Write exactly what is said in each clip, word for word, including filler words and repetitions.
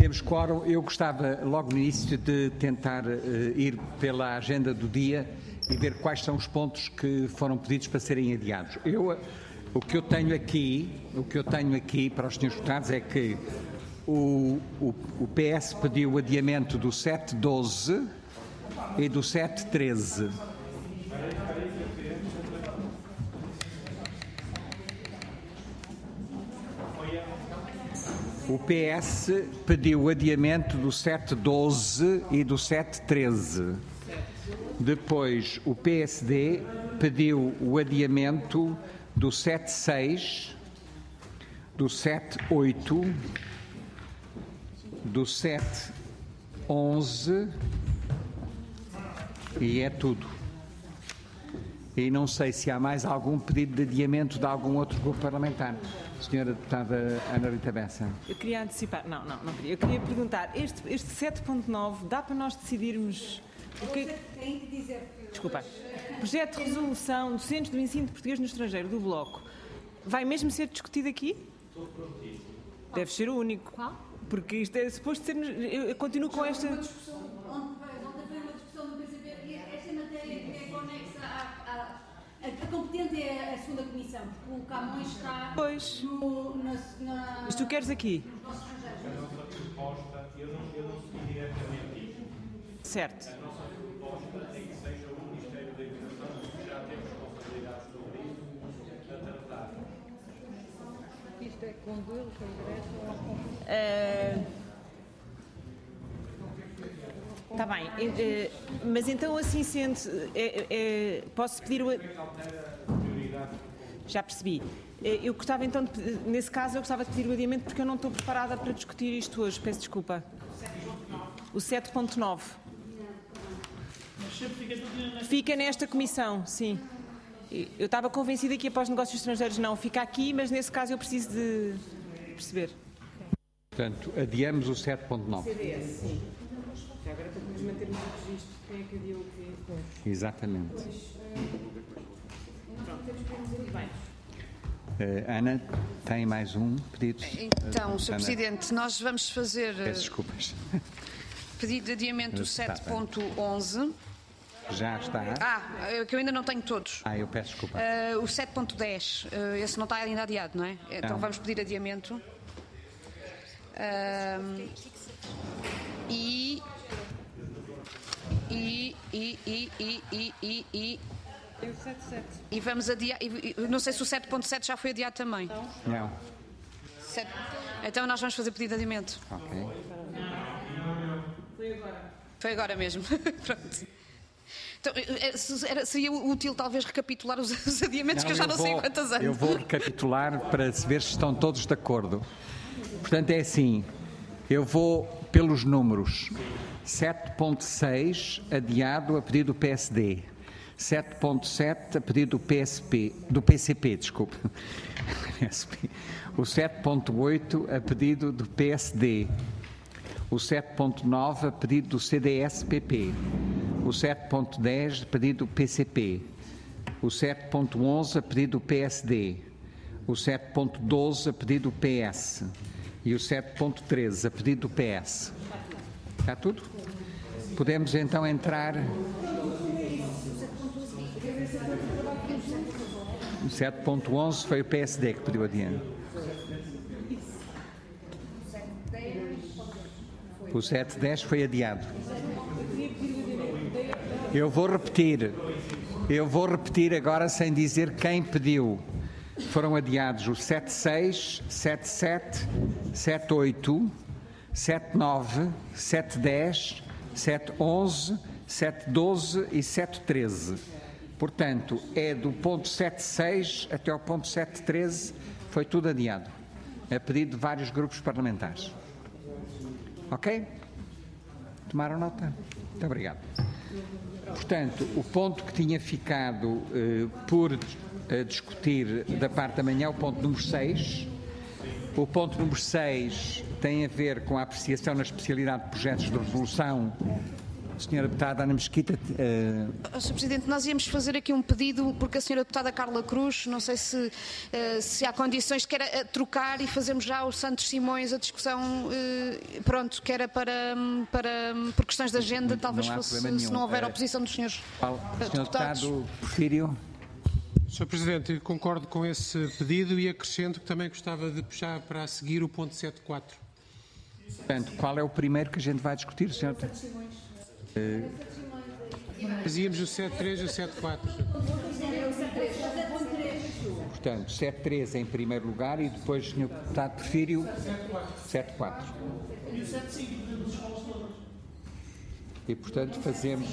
Temos quórum. Eu gostava, logo no início, de tentar uh, ir pela agenda do dia e ver quais são os pontos que foram pedidos para serem adiados. Eu, o que eu tenho aqui, o que eu tenho aqui para os senhores deputados é que o, o, o P S pediu o adiamento do sete doze e do sete treze. O P S pediu o adiamento do sete doze e do sete treze. Depois, o P S D pediu o adiamento do sete seis, do sete oito, do sete onze e é tudo. E não sei se há mais algum pedido de adiamento de algum outro grupo parlamentar. Senhora Deputada Ana Rita Bessa. Eu queria antecipar, não, não, não queria. Eu queria perguntar, este, este sete ponto nove, dá para nós decidirmos o que... Tem de dizer que... Desculpa. Projeto de resolução do Centro do Ensino de Português no Estrangeiro, do Bloco, vai mesmo ser discutido aqui? Deve ser o único. Qual? Porque isto é suposto ser... Eu, eu continuo com esta... Ontem foi uma discussão no P C P e esta matéria é conexa à... A, a competente é a segunda comissão, porque o Camões está Pois. no... Na, na, Mas tu queres aqui? nos nossos estrangeiros. A nossa proposta, eu não, eu não segui diretamente isto. Certo. A nossa proposta é que seja o Ministério da Educação, que já tem responsabilidades sobre isso, a tratar. Isto é com ele, com direto ou com... Está bem, eh, mas então assim sendo, eh, eh, posso pedir o... Já percebi. Eh, Eu gostava então, de, nesse caso, eu gostava de pedir o adiamento porque eu não estou preparada para discutir isto hoje, peço desculpa. O sete ponto nove. Fica nesta comissão, sim. Eu estava convencida que ia para os negócios estrangeiros, não, fica aqui, mas nesse caso eu preciso de perceber. Portanto, adiamos o sete ponto nove. C D S, sim. Já agora para depois mantermos o registro de quem é que adiou o quê. Exatamente. Pronto, temos que ir bem. Uh, Ana, tem mais um pedido? Então, Uh, senhor Ana, Presidente, nós vamos fazer peço desculpas. pedido de adiamento do Está sete bem. ponto onze. Já está? Ah, é que eu ainda não tenho todos. Ah, eu peço desculpa. Uh, o sete ponto dez, uh, esse não está ainda adiado, não é? Então Não. vamos pedir adiamento. Um, e, e, e, e, e, e, e, e, E o sete sete? e vamos adiar. E, e, não sei se o sete ponto sete já foi adiado também. Não. Sete- Então nós vamos fazer pedido de adiamento. Ok. Foi agora. Foi agora mesmo. Pronto. Então, eh, se- era- seria útil talvez recapitular os, os adiamentos, que eu já não vou, sei quantos anos. Eu vou recapitular para se ver se estão todos de acordo. Portanto, é assim, eu vou pelos números. sete ponto seis adiado a pedido do P S D. sete ponto sete a pedido do P S P, do P C P, desculpe. O sete ponto oito a pedido do P S D. O sete ponto nove a pedido do C D S P P. O sete ponto dez a pedido do P C P. O sete ponto onze a pedido do P S D. O sete ponto doze a pedido do P S. E o sete ponto treze a pedido do P S. Está tudo? Podemos então entrar... O sete ponto onze foi o P S D que pediu adiante. O sete ponto dez foi adiado. Eu vou repetir. Eu vou repetir agora sem dizer quem pediu. Foram adiados o sete seis, sete sete, sete oito, sete nove, sete dez, sete onze, sete doze e sete treze. Portanto, é do ponto sete seis até ao ponto sete treze, foi tudo adiado, a pedido de vários grupos parlamentares. Ok? Tomaram nota? Muito obrigado. Portanto, o ponto que tinha ficado eh, por eh, discutir da parte da manhã é o ponto número seis. O ponto número seis tem a ver com a apreciação na especialidade de projetos de resolução senhora Deputada Ana Mesquita. Uh... senhor Presidente, nós íamos fazer aqui um pedido, porque a senhora Deputada Carla Cruz, não sei se, uh, se há condições de que era trocar e fazermos já os Santos Simões a discussão, uh, pronto, que era para, para, por questões de agenda, talvez não fosse, se não houver oposição dos senhores Qual, deputados. senhor Deputado Porfírio. senhor Presidente, concordo com esse pedido e acrescento que também gostava de puxar para a seguir o ponto sete ponto quatro. Portanto, qual é o primeiro que a gente vai discutir, senhor? Uh... Fazíamos o sete ponto três e o sete ponto quatro. Portanto, sete ponto três em primeiro lugar e depois, senhor Deputado Porfírio, sete ponto quatro. E, portanto, fazemos...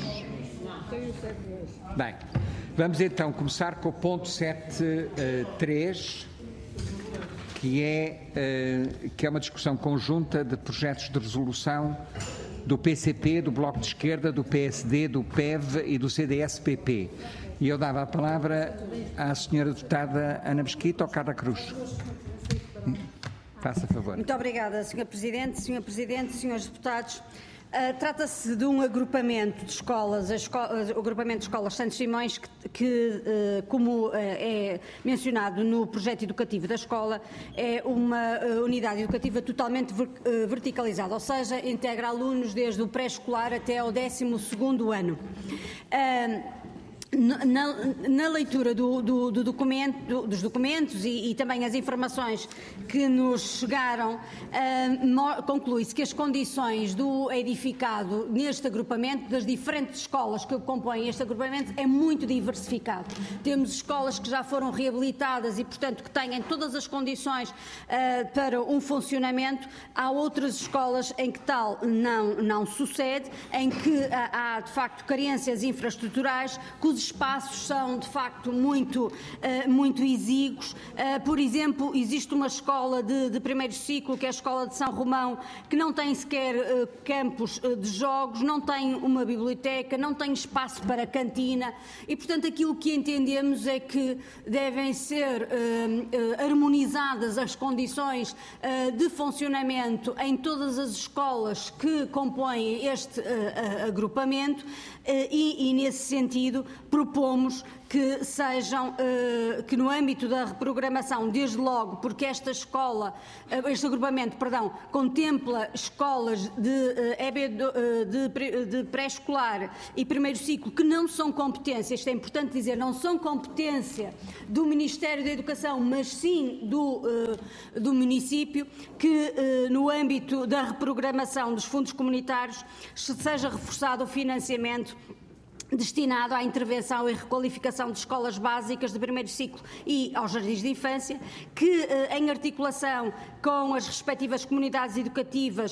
Bem, vamos então começar com o ponto sete ponto três, que é, uh, que é uma discussão conjunta de projetos de resolução do P C P, do Bloco de Esquerda, do P S D, do P E V e do C D S P P. E eu dava a palavra à senhora deputada Ana Mesquita ou Carla Cruz. Faça favor. Muito obrigada, senhor Presidente. senhor Presidente, senhores deputados. Uh, Trata-se de um agrupamento de escolas, a escola, o agrupamento de escolas Santos Simões, que, que uh, como uh, é mencionado no projeto educativo da escola, é uma uh, unidade educativa totalmente ver, uh, verticalizada, ou seja, integra alunos desde o pré-escolar até ao décimo segundo ano. Uh, Na, na leitura do, do, do documento, do, dos documentos e, e também as informações que nos chegaram, uh, conclui-se que as condições do edificado neste agrupamento, das diferentes escolas que compõem este agrupamento, é muito diversificado. Temos escolas que já foram reabilitadas e, portanto, que têm todas as condições uh, para um funcionamento. Há outras escolas em que tal não, não sucede, em que uh, há, de facto, carências infraestruturais, que os espaços são, de facto, muito, uh, muito exíguos. Uh, por exemplo, existe uma escola de, de primeiro ciclo, que é a Escola de São Romão, que não tem sequer uh, campos uh, de jogos, não tem uma biblioteca, não tem espaço para cantina e, portanto, aquilo que entendemos é que devem ser uh, uh, harmonizadas as condições uh, de funcionamento em todas as escolas que compõem este uh, uh, agrupamento uh, e, e, nesse sentido, propomos que sejam, uh, que no âmbito da reprogramação, desde logo, porque esta escola, uh, este agrupamento, perdão, contempla escolas de, uh, E B, uh, de, de pré-escolar e primeiro ciclo que não são competência, isto é importante dizer, não são competência do Ministério da Educação, mas sim do, uh, do município, que uh, no âmbito da reprogramação dos fundos comunitários seja reforçado o financiamento destinado à intervenção e requalificação de escolas básicas de primeiro ciclo e aos jardins de infância, que em articulação com as respectivas comunidades educativas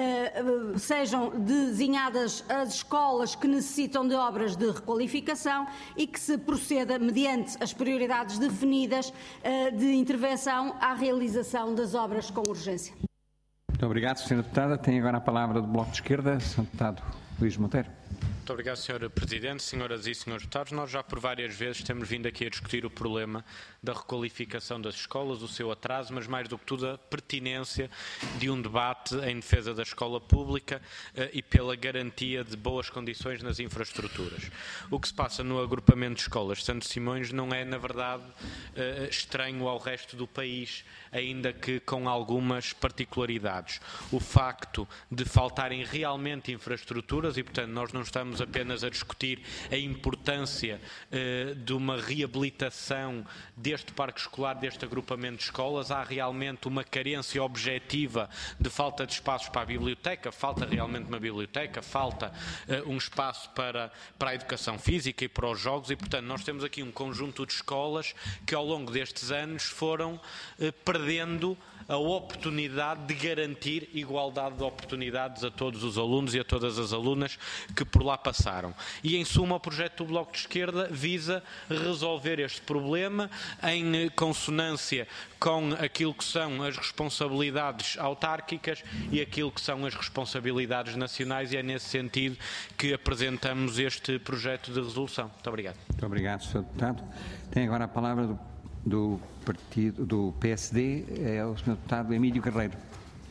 sejam desenhadas as escolas que necessitam de obras de requalificação e que se proceda, mediante as prioridades definidas de intervenção, à realização das obras com urgência. Muito obrigado, senhora Deputada. Tem agora a palavra do Bloco de Esquerda, senhor Deputado Luís Monteiro. Muito obrigado, senhor Presidente, senhoras e senhores deputados. Nós já por várias vezes temos vindo aqui a discutir o problema da requalificação das escolas, o seu atraso, mas mais do que tudo a pertinência de um debate em defesa da escola pública eh, e pela garantia de boas condições nas infraestruturas. O que se passa no agrupamento de escolas Santos Simões não é, na verdade, eh, estranho ao resto do país, ainda que com algumas particularidades. O facto de faltarem realmente infraestruturas e, portanto, nós não estamos apenas a discutir a importância eh, de uma reabilitação deste parque escolar, deste agrupamento de escolas. Há realmente uma carência objetiva de falta de espaços para a biblioteca, falta realmente uma biblioteca, falta eh, um espaço para, para a educação física e para os jogos e, portanto, nós temos aqui um conjunto de escolas que ao longo destes anos foram eh, perdendo a oportunidade de garantir igualdade de oportunidades a todos os alunos e a todas as alunas que por lá passaram. E, em suma, o projeto do Bloco de Esquerda visa resolver este problema em consonância com aquilo que são as responsabilidades autárquicas e aquilo que são as responsabilidades nacionais, e é nesse sentido que apresentamos este projeto de resolução. Muito obrigado. Muito obrigado, senhor Deputado. Tem agora a palavra do do partido do P S D, é o senhor Deputado Emílio Carreiro.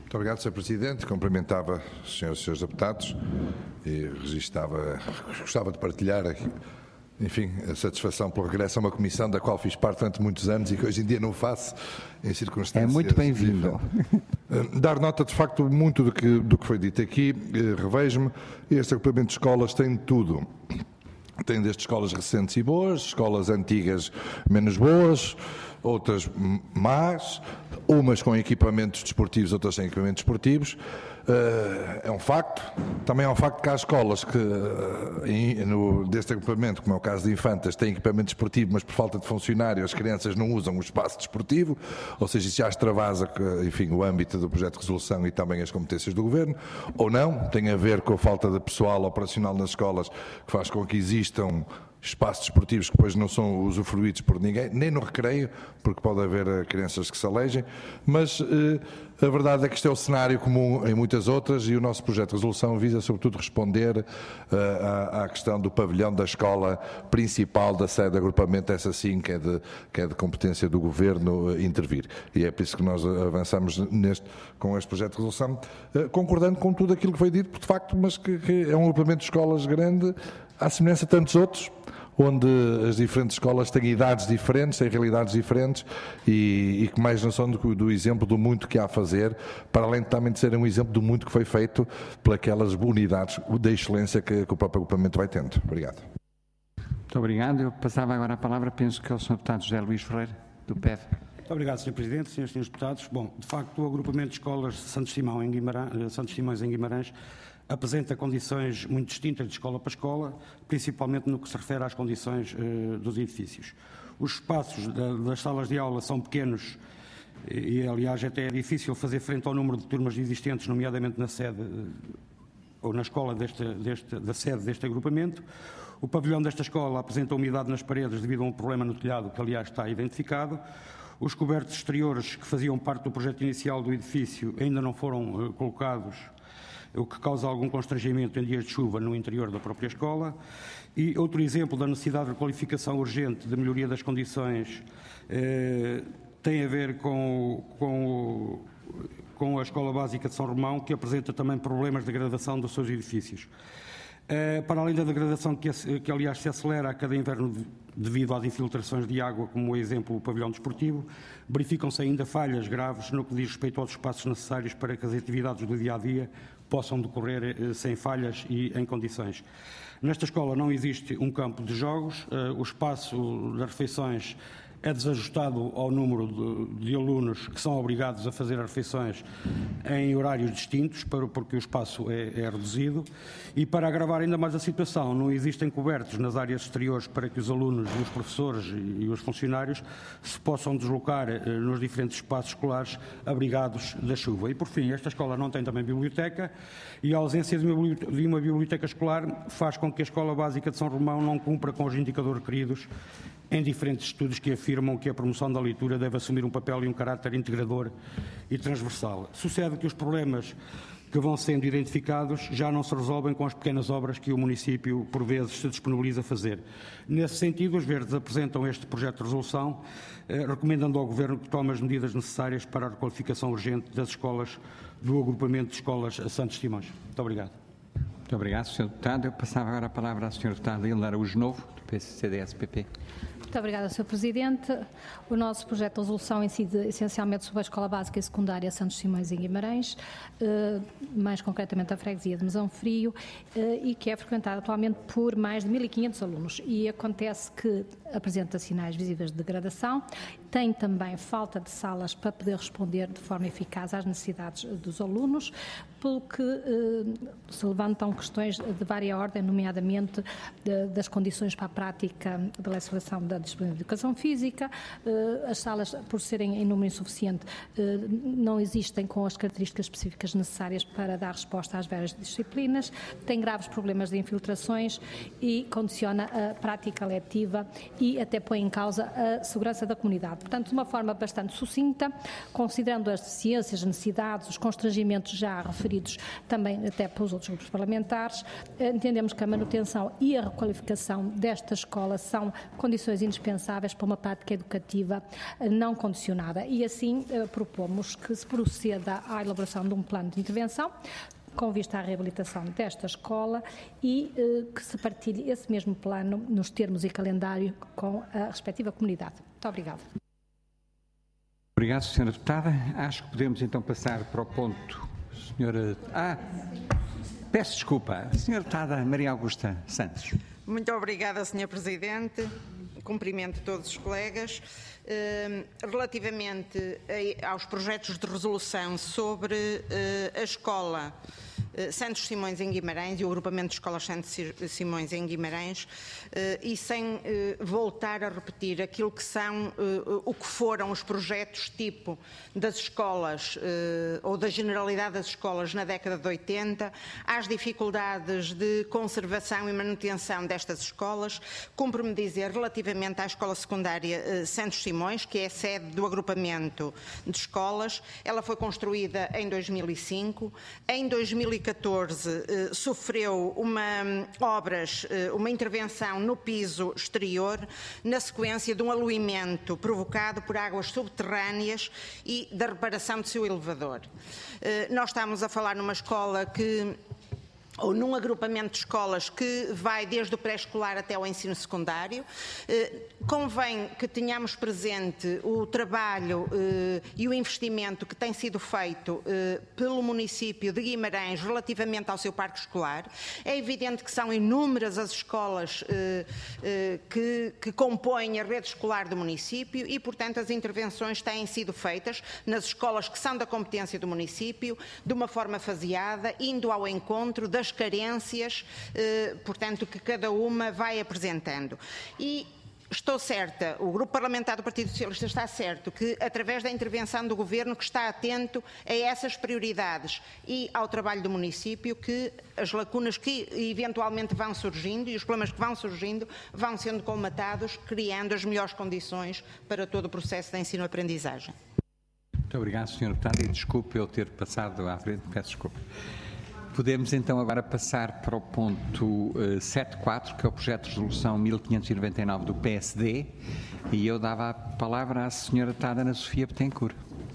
Muito obrigado, senhor Presidente. Cumprimentava os senhores e senhores deputados e registava, gostava de partilhar aqui, enfim, a satisfação pelo regresso a uma comissão da qual fiz parte durante muitos anos e que hoje em dia não faço em circunstâncias... É muito bem-vindo. Dar nota, de facto, muito do que, do que foi dito aqui. Revejo-me, este agrupamento de escolas tem tudo. Tem desde escolas recentes e boas, escolas antigas menos boas, outras más, umas com equipamentos desportivos, outras sem equipamentos desportivos. É um facto. Também é um facto que há escolas que, no, deste agrupamento, como é o caso de Infantas, têm equipamento desportivo, mas por falta de funcionário as crianças não usam o espaço desportivo, ou seja, isso já extravasa, enfim, o âmbito do projeto de resolução e também as competências do Governo, ou não, tem a ver com a falta de pessoal operacional nas escolas, que faz com que existam espaços desportivos que depois não são usufruídos por ninguém, nem no recreio, porque pode haver crianças que se alejem, mas eh, a verdade é que este é o cenário comum em muitas outras e o nosso projeto de resolução visa sobretudo responder uh, à, à questão do pavilhão da escola principal da sede de agrupamento, essa sim que é de, que é de competência do Governo uh, intervir. E é por isso que nós avançamos neste, com este projeto de resolução, uh, concordando com tudo aquilo que foi dito, de facto, mas que, que é um agrupamento de escolas grande, à semelhança de tantos outros, onde as diferentes escolas têm idades diferentes, têm realidades diferentes e, e que mais não são do, do exemplo do muito que há a fazer, para além de também de serem um exemplo do muito que foi feito pelas unidades da excelência que, que o próprio agrupamento vai tendo. Obrigado. Muito obrigado. Eu passava agora a palavra, penso que é o senhor Deputado José Luís Ferreira, do P E V. Muito obrigado, senhor Presidente, senhores e senhores deputados. Bom, de facto, o agrupamento de escolas Santos Simão em Guimarães, Santos Simões em Guimarães apresenta condições muito distintas de escola para escola, principalmente no que se refere às condições uh, dos edifícios. Os espaços da, das salas de aula são pequenos e, aliás, até é difícil fazer frente ao número de turmas existentes, nomeadamente na sede uh, ou na escola deste, deste, da sede deste agrupamento. O pavilhão desta escola apresenta umidade nas paredes devido a um problema no telhado que, aliás, está identificado. Os cobertos exteriores que faziam parte do projeto inicial do edifício ainda não foram uh, colocados, o que causa algum constrangimento em dias de chuva no interior da própria escola. E outro exemplo da necessidade de requalificação urgente de melhoria das condições eh, tem a ver com, com, com a Escola Básica de São Romão, que apresenta também problemas de degradação dos seus edifícios. Eh, para além da degradação que, que, aliás, se acelera a cada inverno de, devido às infiltrações de água, como o exemplo do pavilhão desportivo, verificam-se ainda falhas graves no que diz respeito aos espaços necessários para que as atividades do dia-a-dia possam decorrer eh, sem falhas e em condições. Nesta escola não existe um campo de jogos, eh, o espaço das refeições é desajustado ao número de, de alunos que são obrigados a fazer as refeições em horários distintos, para, porque o espaço é, é reduzido. E para agravar ainda mais a situação, não existem cobertos nas áreas exteriores para que os alunos, os professores e, e os funcionários se possam deslocar eh, nos diferentes espaços escolares abrigados da chuva. E, por fim, esta escola não tem também biblioteca e a ausência de uma, de uma biblioteca escolar faz com que a Escola Básica de São Romão não cumpra com os indicadores requeridos em diferentes estudos que afirmam que a promoção da leitura deve assumir um papel e um caráter integrador e transversal. Sucede que os problemas que vão sendo identificados já não se resolvem com as pequenas obras que o município, por vezes, se disponibiliza a fazer. Nesse sentido, os Verdes apresentam este projeto de resolução, eh, recomendando ao Governo que tome as medidas necessárias para a requalificação urgente das escolas do agrupamento de escolas Santos Simões. Muito obrigado. Muito obrigado, senhor Deputado. Eu passava agora a palavra à senhora Deputada Hilda Araújo Novo, do P C D S P P. Muito obrigada, senhor Presidente. O nosso projeto de resolução incide essencialmente sobre a Escola Básica e Secundária Santos Simões em Guimarães, mais concretamente a freguesia de Mesão Frio, e que é frequentada atualmente por mais de mil e quinhentos alunos. E acontece que apresenta sinais visíveis de degradação, tem também falta de salas para poder responder de forma eficaz às necessidades dos alunos, pelo que se levantam questões de vária ordem, nomeadamente das condições para a prática da legislação da disciplina de educação física. As salas, por serem em número insuficiente, não existem com as características específicas necessárias para dar resposta às várias disciplinas, tem graves problemas de infiltrações e condiciona a prática letiva e até põe em causa a segurança da comunidade. Portanto, de uma forma bastante sucinta, considerando as deficiências, as necessidades, os constrangimentos já referidos referidos também até pelos outros grupos parlamentares. Entendemos que a manutenção e a requalificação desta escola são condições indispensáveis para uma prática educativa não condicionada e assim propomos que se proceda à elaboração de um plano de intervenção com vista à reabilitação desta escola e eh, que se partilhe esse mesmo plano nos termos e calendário com a respectiva comunidade. Muito obrigada. Obrigado, senhora Deputada. Acho que podemos então passar para o ponto. Senhora... Ah, peço desculpa. Senhora Deputada Maria Augusta Santos. Muito obrigada, senhor Presidente. Cumprimento todos os colegas. Relativamente aos projetos de resolução sobre a escola Santos Simões em Guimarães e o agrupamento de escolas Santos Simões em Guimarães, e sem voltar a repetir aquilo que são, o que foram os projetos tipo das escolas ou da generalidade das escolas na década de oitenta, às dificuldades de conservação e manutenção destas escolas, cumpre-me dizer relativamente à escola secundária Santos Simões, que é a sede do agrupamento de escolas, ela foi construída em dois mil e cinco, em dois mil e catorze eh, sofreu uma, obras, eh, uma intervenção no piso exterior, na sequência de um aluimento provocado por águas subterrâneas e da reparação do seu elevador. Eh, nós estamos a falar numa escola que ou num agrupamento de escolas que vai desde o pré-escolar até ao ensino secundário. Eh, convém que tenhamos presente o trabalho eh, e o investimento que tem sido feito eh, pelo município de Guimarães relativamente ao seu parque escolar. É evidente que são inúmeras as escolas eh, eh, que, que compõem a rede escolar do município e, portanto, as intervenções têm sido feitas nas escolas que são da competência do município, de uma forma faseada, indo ao encontro das carências, eh, portanto, que cada uma vai apresentando. E estou certa, o Grupo Parlamentar do Partido Socialista está certo que, através da intervenção do Governo, que está atento a essas prioridades e ao trabalho do município, que as lacunas que eventualmente vão surgindo e os problemas que vão surgindo vão sendo colmatados, criando as melhores condições para todo o processo de ensino-aprendizagem. Muito obrigado, senhor Deputado, e desculpe eu ter passado à frente, peço desculpa. Podemos então agora passar para o ponto uh, sete ponto quatro, que é o projeto de resolução mil quinhentos e noventa e nove do P S D, e eu dava a palavra à senhora deputada Ana Sofia Betancourt.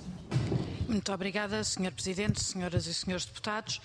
Muito obrigada, senhor Presidente, senhoras e senhores deputados.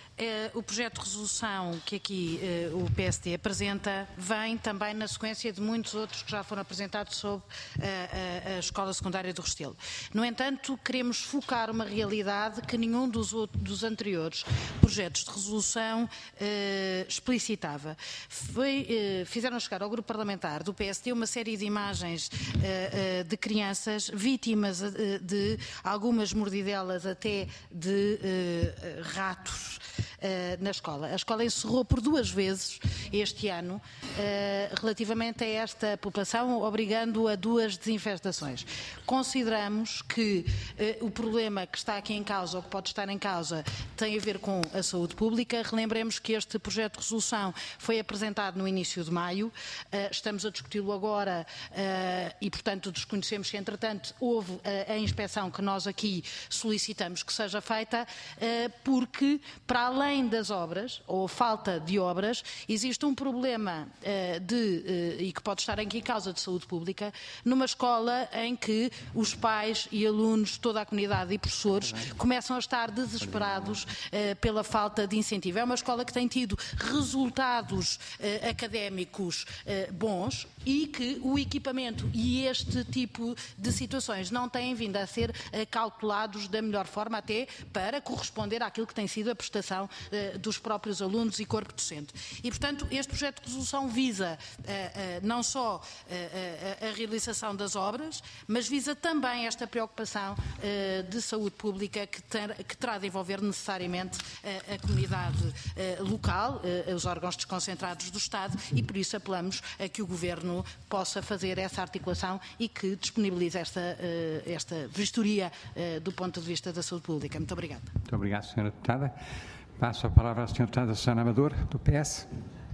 O projeto de resolução que aqui uh, o P S D apresenta vem também na sequência de muitos outros que já foram apresentados sobre uh, a, a Escola Secundária do Restelo. No entanto, queremos focar uma realidade que nenhum dos, outros, dos anteriores projetos de resolução uh, explicitava. Foi, uh, fizeram chegar ao grupo parlamentar do P S D uma série de imagens uh, uh, de crianças vítimas uh, de algumas mordidelas até de uh, ratos Uh, na escola. A escola encerrou por duas vezes este ano uh, relativamente a esta população, obrigando a duas desinfestações. Consideramos que uh, o problema que está aqui em causa, ou que pode estar em causa, tem a ver com a saúde pública. Relembremos que este projeto de resolução foi apresentado no início de maio, uh, estamos a discuti-lo agora uh, e, portanto, desconhecemos que, entretanto, houve uh, a inspeção que nós aqui solicitamos que seja feita, uh, porque, para além das obras, ou falta de obras, existe um problema uh, de, uh, e que pode estar aqui em causa de saúde pública, numa escola em que os pais e alunos, toda a comunidade e professores começam a estar desesperados uh, pela falta de incentivo. É uma escola que tem tido resultados uh, académicos uh, bons e que o equipamento e este tipo de situações não têm vindo a ser uh, calculados da melhor forma, até para corresponder àquilo que tem sido a prestação uh, dos próprios alunos e corpo docente. E, portanto, este projeto de resolução visa uh, uh, não só uh, uh, a realização das obras, mas visa também esta preocupação uh, de saúde pública que, ter, que terá de envolver necessariamente uh, a comunidade uh, local, uh, os órgãos desconcentrados do Estado, e por isso apelamos a que o Governo possa fazer essa articulação e que disponibilize esta, uh, esta vistoria uh, do ponto de vista da saúde pública. Muito obrigada. Muito obrigado, senhora Deputada. Passo a palavra à senhora Deputada Susana Amador, do P S.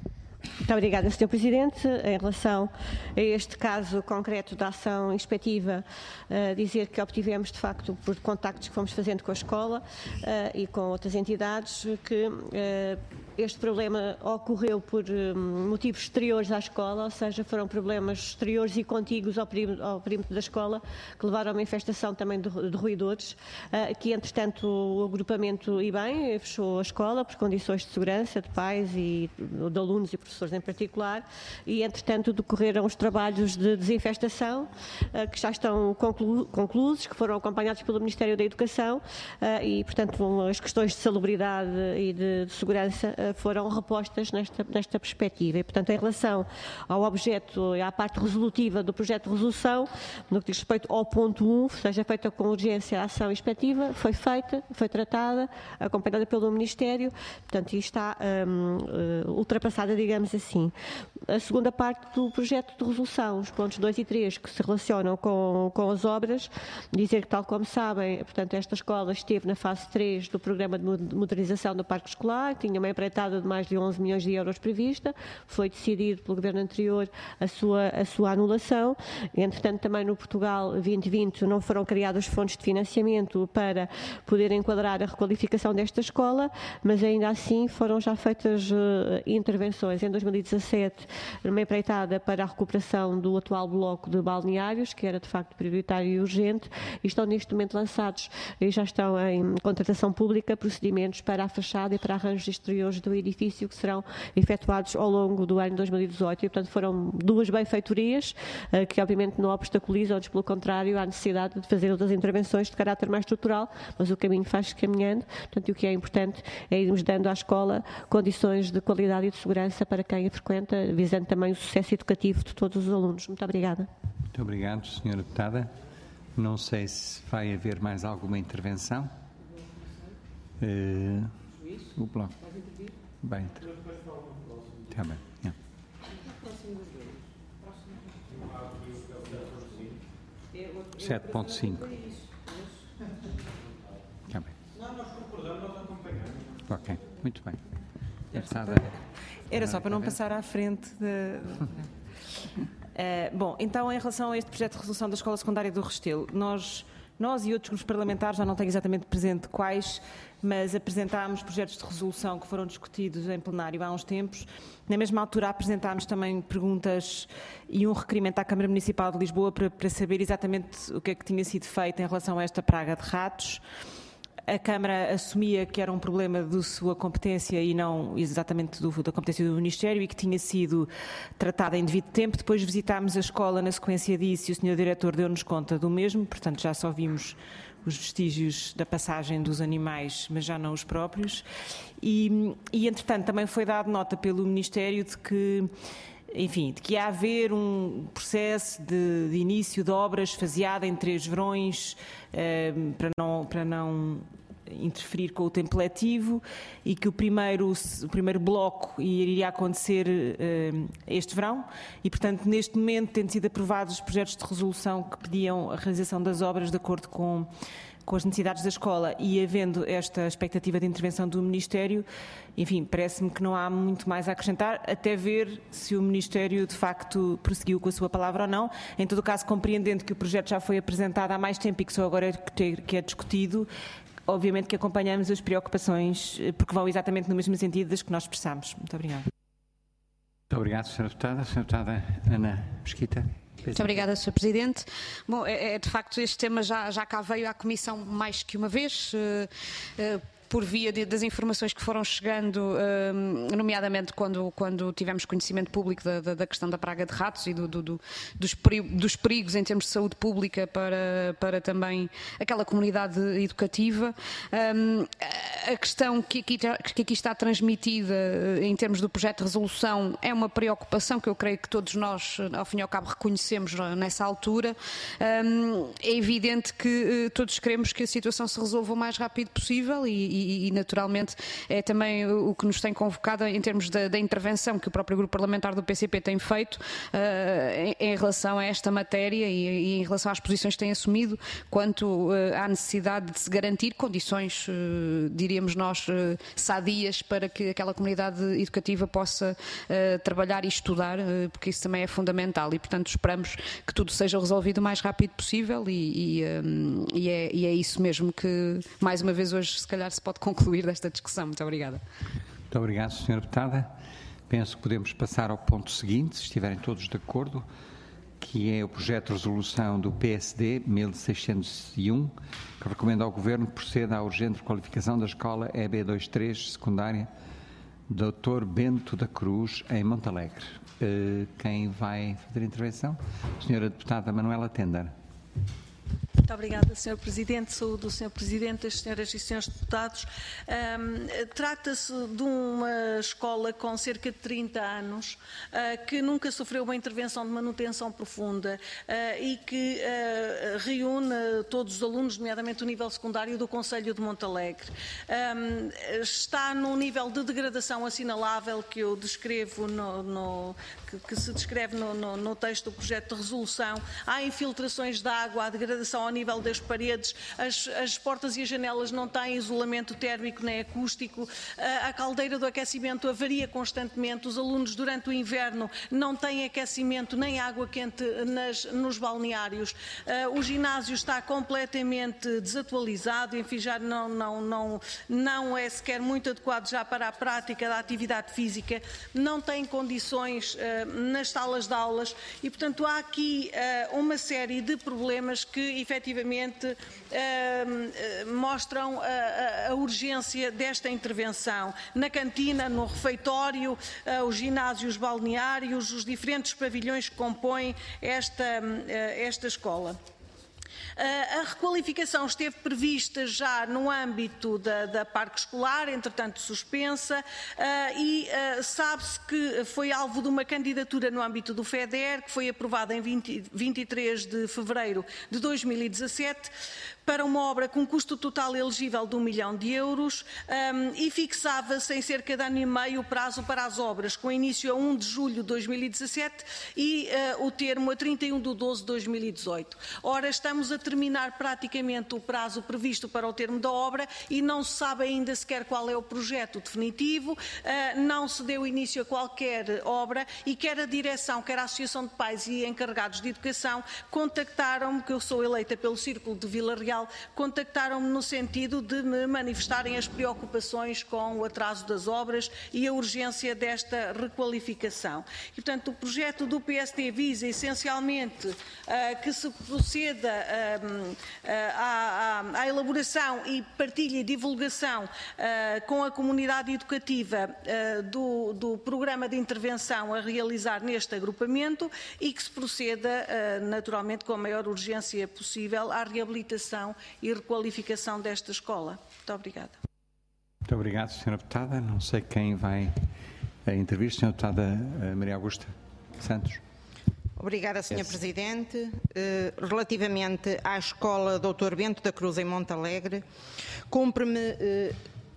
Muito obrigada, senhor Presidente. Em relação a este caso concreto da ação inspectiva, uh, dizer que obtivemos, de facto, por contactos que fomos fazendo com a escola uh, e com outras entidades, que uh, este problema ocorreu por um, motivos exteriores à escola, ou seja, foram problemas exteriores e contíguos ao perímetro, ao perímetro da escola, que levaram a uma infestação também de, de roedores, uh, que, entretanto, o agrupamento I B E M fechou a escola por condições de segurança de pais e de alunos e professores em particular, e, entretanto, decorreram os trabalhos de desinfestação, uh, que já estão conclu conclusos, que foram acompanhados pelo Ministério da Educação, uh, e, portanto, as questões de salubridade e de, de segurança uh, foram repostas nesta, nesta perspectiva. E, portanto, em relação ao objeto e à parte resolutiva do projeto de resolução, no que diz respeito ao ponto um, seja feita com urgência a ação inspectiva, foi feita, foi tratada, acompanhada pelo Ministério, portanto, e está um, uh, ultrapassada, digamos assim. A segunda parte do projeto de resolução, os pontos dois e três, que se relacionam com, com as obras, dizer que, tal como sabem, portanto, esta escola esteve na fase três do programa de modernização do parque escolar, tinha uma empreitada de mais de onze milhões de euros prevista, foi decidido pelo governo anterior a sua, a sua anulação. Entretanto, também no Portugal vinte vinte não foram criados fontes de financiamento para poder enquadrar a requalificação desta escola, mas ainda assim foram já feitas uh, intervenções em dois mil e dezassete, numa empreitada para a recuperação do atual bloco de balneários, que era de facto prioritário e urgente, e estão neste momento lançados e já estão em contratação pública procedimentos para a fachada e para arranjos exteriores do edifício, que serão efetuados ao longo do ano dois mil e dezoito, e portanto foram duas benfeitorias uh, que obviamente não obstaculizam, antes pelo contrário, há necessidade de fazer outras intervenções de caráter mais estrutural, mas o caminho faz-se caminhando, portanto o que é importante é irmos dando à escola condições de qualidade e de segurança para quem a frequenta, visando também o sucesso educativo de todos os alunos. Muito obrigada. Muito obrigado, senhora Deputada. Não sei se vai haver mais alguma intervenção. Uh, o bloco. Bem, está bem. É. sete ponto cinco. Está bem. Nós concordamos, nós acompanhamos. Ok, muito bem. Era só para não passar à frente de... Uh, bom, então, em relação a este projeto de resolução da Escola Secundária do Restelo, nós, nós e outros grupos parlamentares, já não tenho exatamente presente quais, mas apresentámos projetos de resolução que foram discutidos em plenário há uns tempos. Na mesma altura apresentámos também perguntas e um requerimento à Câmara Municipal de Lisboa para, para saber exatamente o que é que tinha sido feito em relação a esta praga de ratos. A Câmara assumia que era um problema da sua competência e não exatamente do, da competência do Ministério e que tinha sido tratada em devido tempo. Depois visitámos a escola na sequência disso e o senhor Diretor deu-nos conta do mesmo, portanto já só vimos os vestígios da passagem dos animais, mas já não os próprios. E, e entretanto, também foi dado nota pelo Ministério de que, enfim, de que ia haver um processo de, de início de obras faseado em três verões eh, para não... Para não interferir com o tempo letivo e que o primeiro, o primeiro bloco iria acontecer uh, este verão e, portanto, neste momento, tendo sido aprovados os projetos de resolução que pediam a realização das obras de acordo com, com as necessidades da escola e havendo esta expectativa de intervenção do Ministério, enfim, parece-me que não há muito mais a acrescentar, até ver se o Ministério, de facto, prosseguiu com a sua palavra ou não. Em todo o caso, compreendendo que o projeto já foi apresentado há mais tempo e que só agora é que é discutido, obviamente que acompanhamos as preocupações, porque vão exatamente no mesmo sentido das que nós expressamos. Muito obrigada. Muito obrigado, senhora Deputada. senhora Deputada Ana Mesquita. Muito obrigada, senhor Presidente. Bom, é, é, de facto, este tema já, já cá veio à Comissão mais que uma vez. Uh, uh, por via de, das informações que foram chegando, um, nomeadamente quando, quando tivemos conhecimento público da, da, da questão da praga de ratos e do, do, do, dos, perigos, dos perigos em termos de saúde pública para, para também aquela comunidade educativa. Um, a questão que aqui, que aqui está transmitida em termos do projeto de resolução é uma preocupação que eu creio que todos nós, ao fim e ao cabo, reconhecemos nessa altura. Um, é evidente que uh, todos queremos que a situação se resolva o mais rápido possível e, e, e naturalmente é também o que nos tem convocado em termos da, da intervenção que o próprio grupo parlamentar do P C P tem feito uh, em, em relação a esta matéria e, e em relação às posições que tem assumido quanto uh, à necessidade de se garantir condições, uh, diríamos nós, uh, sadias para que aquela comunidade educativa possa uh, trabalhar e estudar, uh, porque isso também é fundamental e, portanto, esperamos que tudo seja resolvido o mais rápido possível e, e, um, e, é, e é isso mesmo que, mais uma vez, hoje se calhar se pode concluir desta discussão. Muito obrigada. Muito obrigado, senhora Deputada. Penso que podemos passar ao ponto seguinte, se estiverem todos de acordo, que é o projeto de resolução do P S D mil seiscentos e um, que recomenda ao Governo que proceda à urgente requalificação da escola E B vinte e três, secundária, doutor Bento da Cruz, em Montalegre. Quem vai fazer a intervenção? Senhora Deputada Manuela Tender. Muito obrigada, senhor Presidente. Saúdo o senhor Presidente, as senhoras e senhores deputados. Um, Trata-se de uma escola com cerca de trinta anos, uh, que nunca sofreu uma intervenção de manutenção profunda uh, e que uh, reúne todos os alunos, nomeadamente o nível secundário do Concelho de Montalegre. Um, está num nível de degradação assinalável que eu descrevo, no, no, que, que se descreve no, no, no texto do projeto de resolução. Há infiltrações de água, há degradação ao nível das paredes, as, as portas e as janelas não têm isolamento térmico nem acústico, a, a caldeira do aquecimento avaria constantemente, os alunos durante o inverno não têm aquecimento nem água quente nas, nos balneários, uh, o ginásio está completamente desatualizado, enfim, já não, não, não, não é sequer muito adequado já para a prática da atividade física, não tem condições uh, nas salas de aulas e, portanto, há aqui uh, uma série de problemas que, efetivamente, efetivamente uh, mostram a, a urgência desta intervenção. Na cantina, no refeitório, uh, os ginásios balneários, os diferentes pavilhões que compõem esta, uh, esta escola. A requalificação esteve prevista já no âmbito da, da parque escolar, entretanto suspensa, uh, e uh, sabe-se que foi alvo de uma candidatura no âmbito do FEDER, que foi aprovada em vinte, vinte e três de fevereiro de dois mil e dezassete, para uma obra com custo total elegível de um milhão de euros um, e fixava-se em cerca de ano e meio o prazo para as obras, com início a um de julho de dois mil e dezassete e uh, o termo a trinta e um de doze de dois mil e dezoito. Ora, estamos a terminar praticamente o prazo previsto para o termo da obra e não se sabe ainda sequer qual é o projeto definitivo, uh, não se deu início a qualquer obra e quer a direção, quer a Associação de Pais e Encarregados de Educação contactaram-me, que eu sou eleita pelo Círculo de Vila Real, contactaram-me no sentido de me manifestarem as preocupações com o atraso das obras e a urgência desta requalificação. E, portanto, o projeto do P S D visa essencialmente uh, que se proceda uh, uh, à, à, à elaboração e partilha e divulgação uh, com a comunidade educativa uh, do, do programa de intervenção a realizar neste agrupamento e que se proceda uh, naturalmente com a maior urgência possível à reabilitação e requalificação desta escola. Muito obrigada. Muito obrigado, senhora Deputada. Não sei quem vai intervir. senhora Deputada Maria Augusta Santos. Obrigada, senhor Yes. Presidente. Relativamente à escola doutor Bento da Cruz em Montalegre, cumpre-me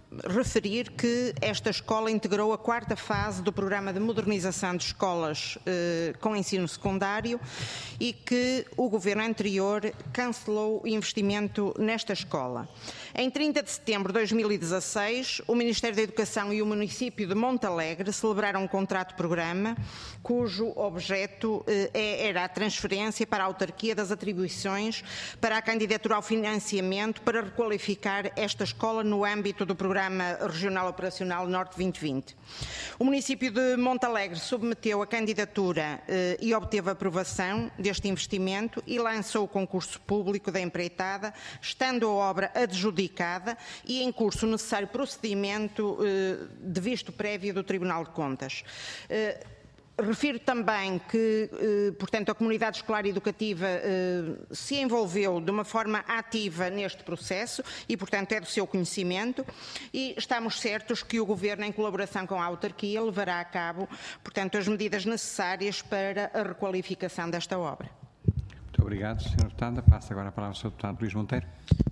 referir que esta escola integrou a quarta fase do programa de modernização de escolas eh, com ensino secundário e que o governo anterior cancelou o investimento nesta escola. Em trinta de setembro de dois mil e dezasseis, o Ministério da Educação e o município de Montalegre celebraram um contrato de programa cujo objeto eh, era a transferência para a autarquia das atribuições para a candidatura ao financiamento para requalificar esta escola no âmbito do programa Programa Regional Operacional Norte vinte vinte. O município de Montalegre submeteu a candidatura eh, e obteve aprovação deste investimento e lançou o concurso público da empreitada, estando a obra adjudicada e em curso o necessário procedimento eh, de visto prévio do Tribunal de Contas. Eh, Refiro também que, eh, portanto, a comunidade escolar e educativa eh, se envolveu de uma forma ativa neste processo e, portanto, é do seu conhecimento e estamos certos que o Governo, em colaboração com a autarquia, levará a cabo, portanto, as medidas necessárias para a requalificação desta obra. Muito obrigado, senhora Deputada. Passo agora a palavra ao senhor Deputado Luís Monteiro.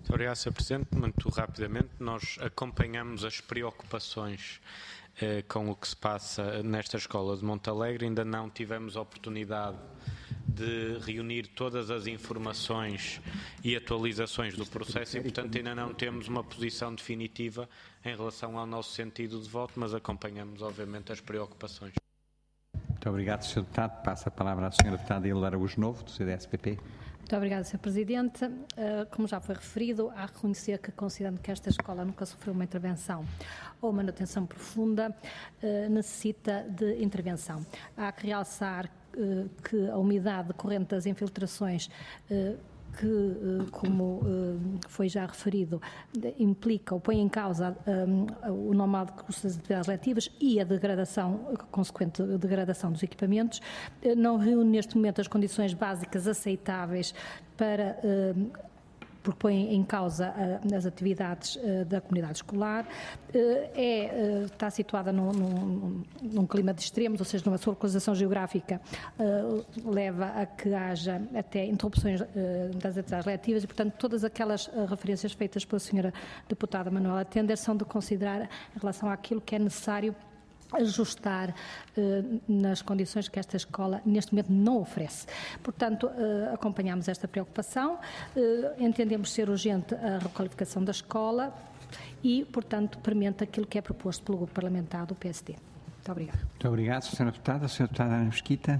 Muito obrigado, senhor Presidente. Muito rapidamente, nós acompanhamos as preocupações eh, com o que se passa nesta escola de Montalegre. Ainda não tivemos a oportunidade de reunir todas as informações e atualizações do processo e, portanto, ainda não temos uma posição definitiva em relação ao nosso sentido de voto, mas acompanhamos, obviamente, as preocupações. Muito obrigado, senhor Deputado. Passa a palavra à senhora Deputada Hilda Araújo Novo, do C D S P P. Muito obrigada, senhor Presidente. Uh, como já foi referido, há que reconhecer que, considerando que esta escola nunca sofreu uma intervenção ou manutenção profunda, uh, necessita de intervenção. Há que realçar uh, que a umidade decorrente das infiltrações uh, que, como foi já referido, implica ou põe em causa um, o normal curso das atividades letivas e a degradação, a consequente degradação dos equipamentos, não reúne neste momento as condições básicas aceitáveis para um, porque põe em causa uh, as atividades uh, da comunidade escolar, uh, é, uh, está situada num, num, num clima de extremos, ou seja, numa sua localização geográfica uh, leva a que haja até interrupções uh, das atividades letivas e, portanto, todas aquelas uh, referências feitas pela senhora deputada Manuela Tender são de considerar em relação àquilo que é necessário ajustar eh, nas condições que esta escola neste momento não oferece. Portanto, eh, acompanhamos esta preocupação, eh, entendemos ser urgente a requalificação da escola e, portanto, permite aquilo que é proposto pelo Grupo Parlamentar do P S D. Muito obrigada. Muito obrigado, senhora Deputada. senhora Deputada Ana Mesquita,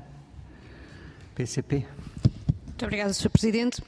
P C P. Muito obrigada, senhor Presidente.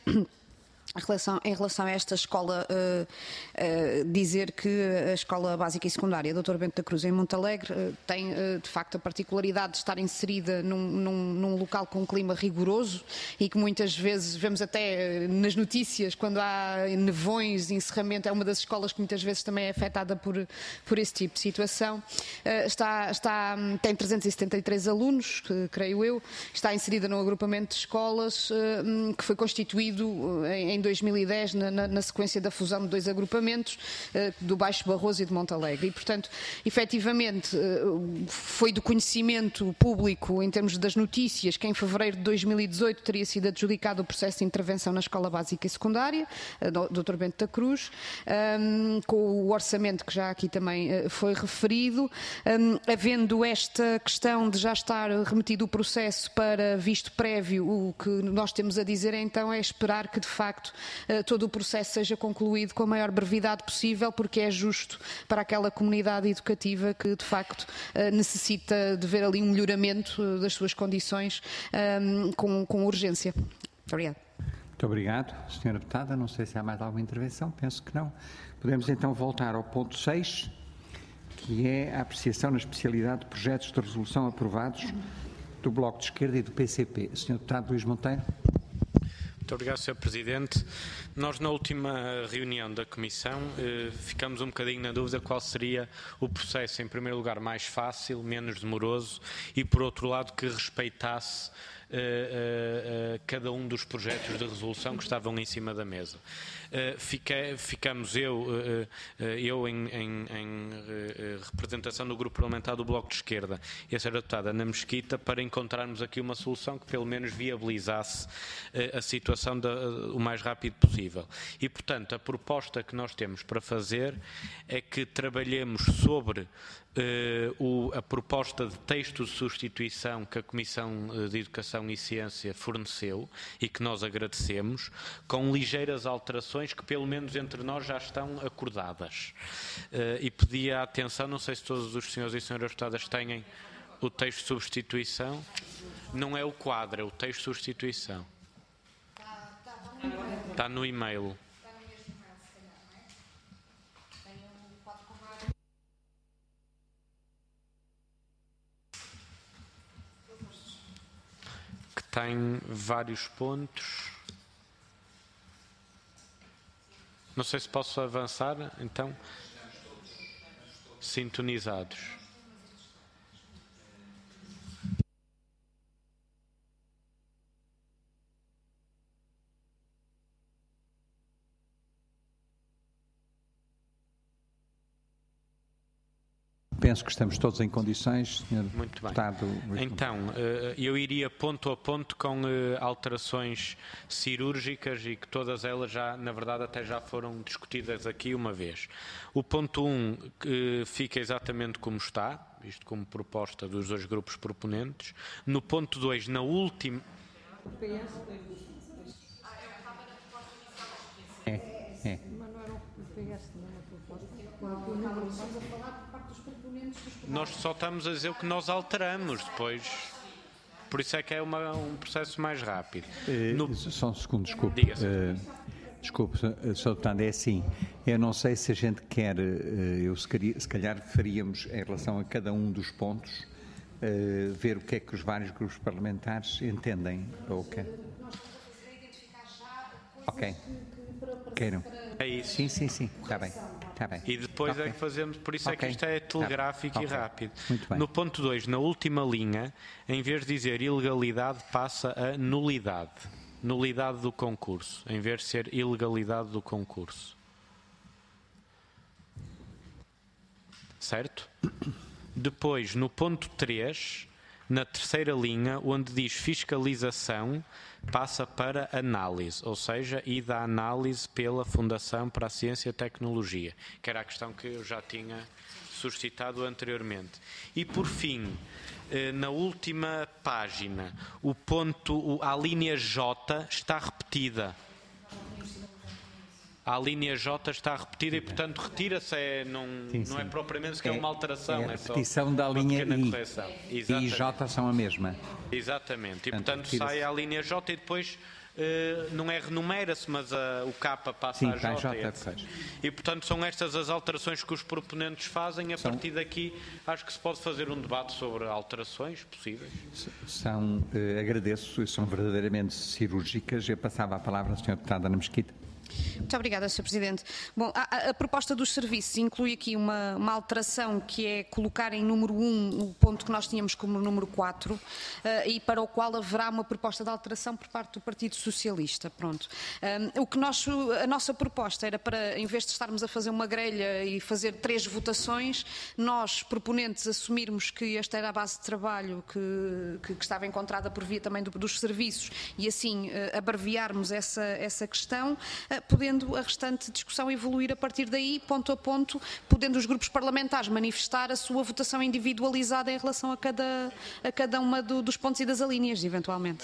Em relação, em relação a esta escola, uh, uh, dizer que a Escola Básica e Secundária doutor Bento da Cruz em Montalegre uh, tem uh, de facto a particularidade de estar inserida num, num, num local com um clima rigoroso e que muitas vezes vemos até uh, nas notícias quando há nevões, encerramento, é uma das escolas que muitas vezes também é afetada por, por esse tipo de situação. Uh, está, está, tem trezentos e setenta e três alunos, que, creio eu, está inserida num agrupamento de escolas uh, que foi constituído uh, em em dois mil e dez, na, na, na sequência da fusão de dois agrupamentos, uh, do Baixo Barroso e de Montalegre. E, portanto, efetivamente, uh, foi do conhecimento público, em termos das notícias, que em fevereiro de dois mil e dezoito teria sido adjudicado o processo de intervenção na Escola Básica e Secundária, uh, doutor Bento da Cruz, um, com o orçamento que já aqui também uh, foi referido, um, havendo esta questão de já estar remetido o processo para visto prévio, o que nós temos a dizer então é esperar que, de facto, todo o processo seja concluído com a maior brevidade possível, porque é justo para aquela comunidade educativa que, de facto, necessita de ver ali um melhoramento das suas condições um, com, com urgência. Muito obrigada. Muito obrigado, senhora Deputada. Não sei se há mais alguma intervenção. Penso que não. Podemos então voltar ao ponto seis, que é a apreciação na especialidade de projetos de resolução aprovados do Bloco de Esquerda e do P C P. senhor Deputado Luís Monteiro. Muito obrigado, senhor Presidente. Nós, na última reunião da Comissão, eh, ficamos um bocadinho na dúvida qual seria o processo, em primeiro lugar, mais fácil, menos demoroso e, por outro lado, que respeitasse Uh, uh, uh, cada um dos projetos de resolução que estavam em cima da mesa. Uh, fiquei, ficamos eu, uh, uh, eu em, em, em uh, representação do Grupo Parlamentar do Bloco de Esquerda e a senhora deputada Ana Mesquita para encontrarmos aqui uma solução que pelo menos viabilizasse uh, a situação da, uh, o mais rápido possível. E, portanto, a proposta que nós temos para fazer é que trabalhemos sobre Uh, o, a proposta de texto de substituição que a Comissão de Educação e Ciência forneceu e que nós agradecemos, com ligeiras alterações que pelo menos entre nós já estão acordadas. Uh, e pedi a atenção, não sei se todos os senhores e senhoras deputadas têm o texto de substituição. Não é o quadro, é o texto de substituição. Está no e-mail. Tem vários pontos. Não sei se posso avançar, então. Sintonizados. penso que estamos todos em condições, senhor Muito bem. Deputado. Então, eu iria ponto a ponto com alterações cirúrgicas e que todas elas já, na verdade, até já foram discutidas aqui uma vez. O ponto um fica exatamente como está, isto como proposta dos dois grupos proponentes. No ponto dois, na última... É, é. Nós só estamos a dizer o que nós alteramos depois. Por isso é que é uma, um processo mais rápido. Uh, no... Só um segundo, desculpe. Diga-se. Uh, desculpe, senhor Deputado, é assim. Eu não sei se a gente quer, uh, eu se, queria, se calhar faríamos em relação a cada um dos pontos, uh, ver o que é que os vários grupos parlamentares entendem. Ok. Ok. Queiram. É isso. Sim, sim, sim. Está bem. Está bem. E depois okay. é que fazemos, por isso okay. é que isto é telegráfico tá. e okay. rápido. Muito bem. No ponto dois, na última linha, em vez de dizer ilegalidade, passa a nulidade. Nulidade do concurso, em vez de ser ilegalidade do concurso. Certo? Depois, no ponto três, na terceira linha, onde diz fiscalização, passa para análise, ou seja, e da análise pela Fundação para a Ciência e Tecnologia, que era a questão que eu já tinha suscitado anteriormente. E, por fim, na última página, o ponto, a linha J está repetida. A linha J está repetida e, portanto, retira-se, é, não, sim, não sim. é propriamente sequer é, uma alteração. É a é repetição só da linha I. I e J são a mesma. Exatamente. E, portanto, portanto sai a linha J e depois uh, não é renumera-se, mas a, o K passa sim, a J. J e, e, portanto, são estas as alterações que os proponentes fazem. A são... partir daqui, acho que se pode fazer um debate sobre alterações possíveis. São, uh, agradeço, são verdadeiramente cirúrgicas. Eu passava a palavra à senhora Deputada Ana Mesquita. Muito obrigada, senhor Presidente. Bom, a, a proposta dos serviços inclui aqui uma, uma alteração que é colocar em número um o ponto que nós tínhamos como número quatro uh, e para o qual haverá uma proposta de alteração por parte do Partido Socialista. Pronto. Um, o que nós, a nossa proposta era para, em vez de estarmos a fazer uma grelha e fazer três votações, nós, proponentes, assumirmos que esta era a base de trabalho que, que, que estava encontrada por via também do, dos serviços e assim uh, abreviarmos essa, essa questão, uh, podendo a restante discussão evoluir a partir daí, ponto a ponto, podendo os grupos parlamentares manifestar a sua votação individualizada em relação a cada, a cada uma do, dos pontos e das alíneas, eventualmente.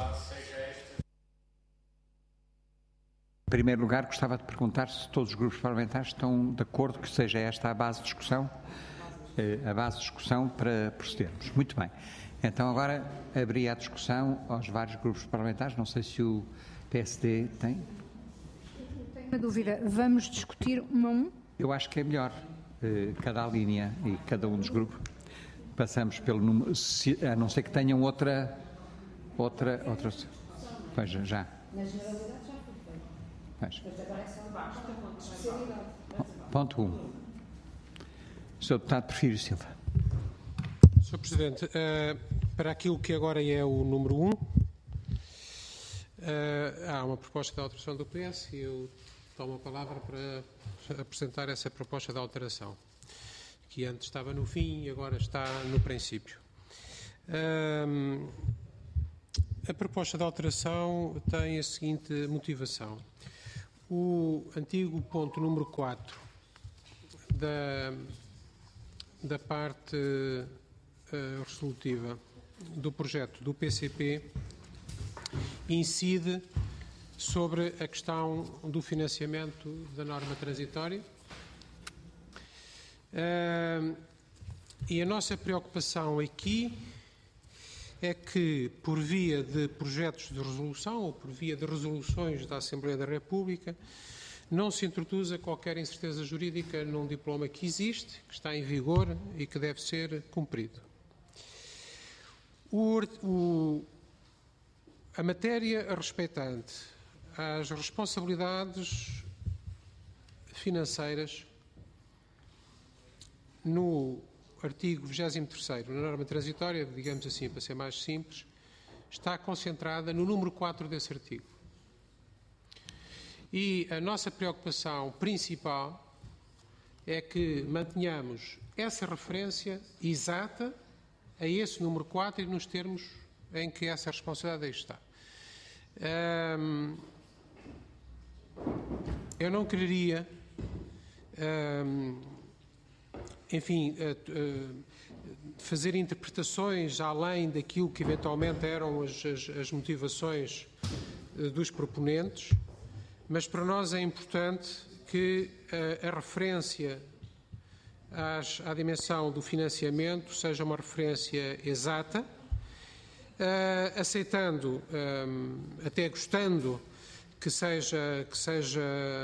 Em primeiro lugar, gostava de perguntar se todos os grupos parlamentares estão de acordo que seja esta a base de discussão, a base de discussão para procedermos. Muito bem. Então agora abri a discussão aos vários grupos parlamentares, não sei se o P S D tem... Uma dúvida, vamos discutir um a um? Eu acho que é melhor, eh, cada linha e cada um dos grupos. Passamos pelo número, se, a não ser que tenham outra, outra, outra, pois já. Na generalidade já foi feito. Ponto um. senhor Deputado Porfírio Silva. senhor Presidente, uh, para aquilo que agora é o número um, uh, há uma proposta de alteração do P S e eu tomo a palavra para apresentar essa proposta de alteração, que antes estava no fim e agora está no princípio. Um, a proposta de alteração tem a seguinte motivação. O antigo ponto número quatro da, da parte uh, resolutiva do projeto do P C P incide sobre a questão do financiamento da norma transitória. Uh, e a nossa preocupação aqui é que, por via de projetos de resolução ou por via de resoluções da Assembleia da República, não se introduza qualquer incerteza jurídica num diploma que existe, que está em vigor e que deve ser cumprido. O, o, a matéria respeitante às responsabilidades financeiras no artigo vigésimo terceiro, na norma transitória, digamos assim, para ser mais simples, está concentrada no número quatro desse artigo. E a nossa preocupação principal é que mantenhamos essa referência exata a esse número quatro e nos termos em que essa responsabilidade aí está. Hum, eu não quereria, hum, enfim, uh, uh, fazer interpretações além daquilo que eventualmente eram as, as, as motivações uh, dos proponentes, mas para nós é importante que uh, a referência às, à dimensão do financiamento seja uma referência exata, uh, aceitando, um, até gostando, que seja, que seja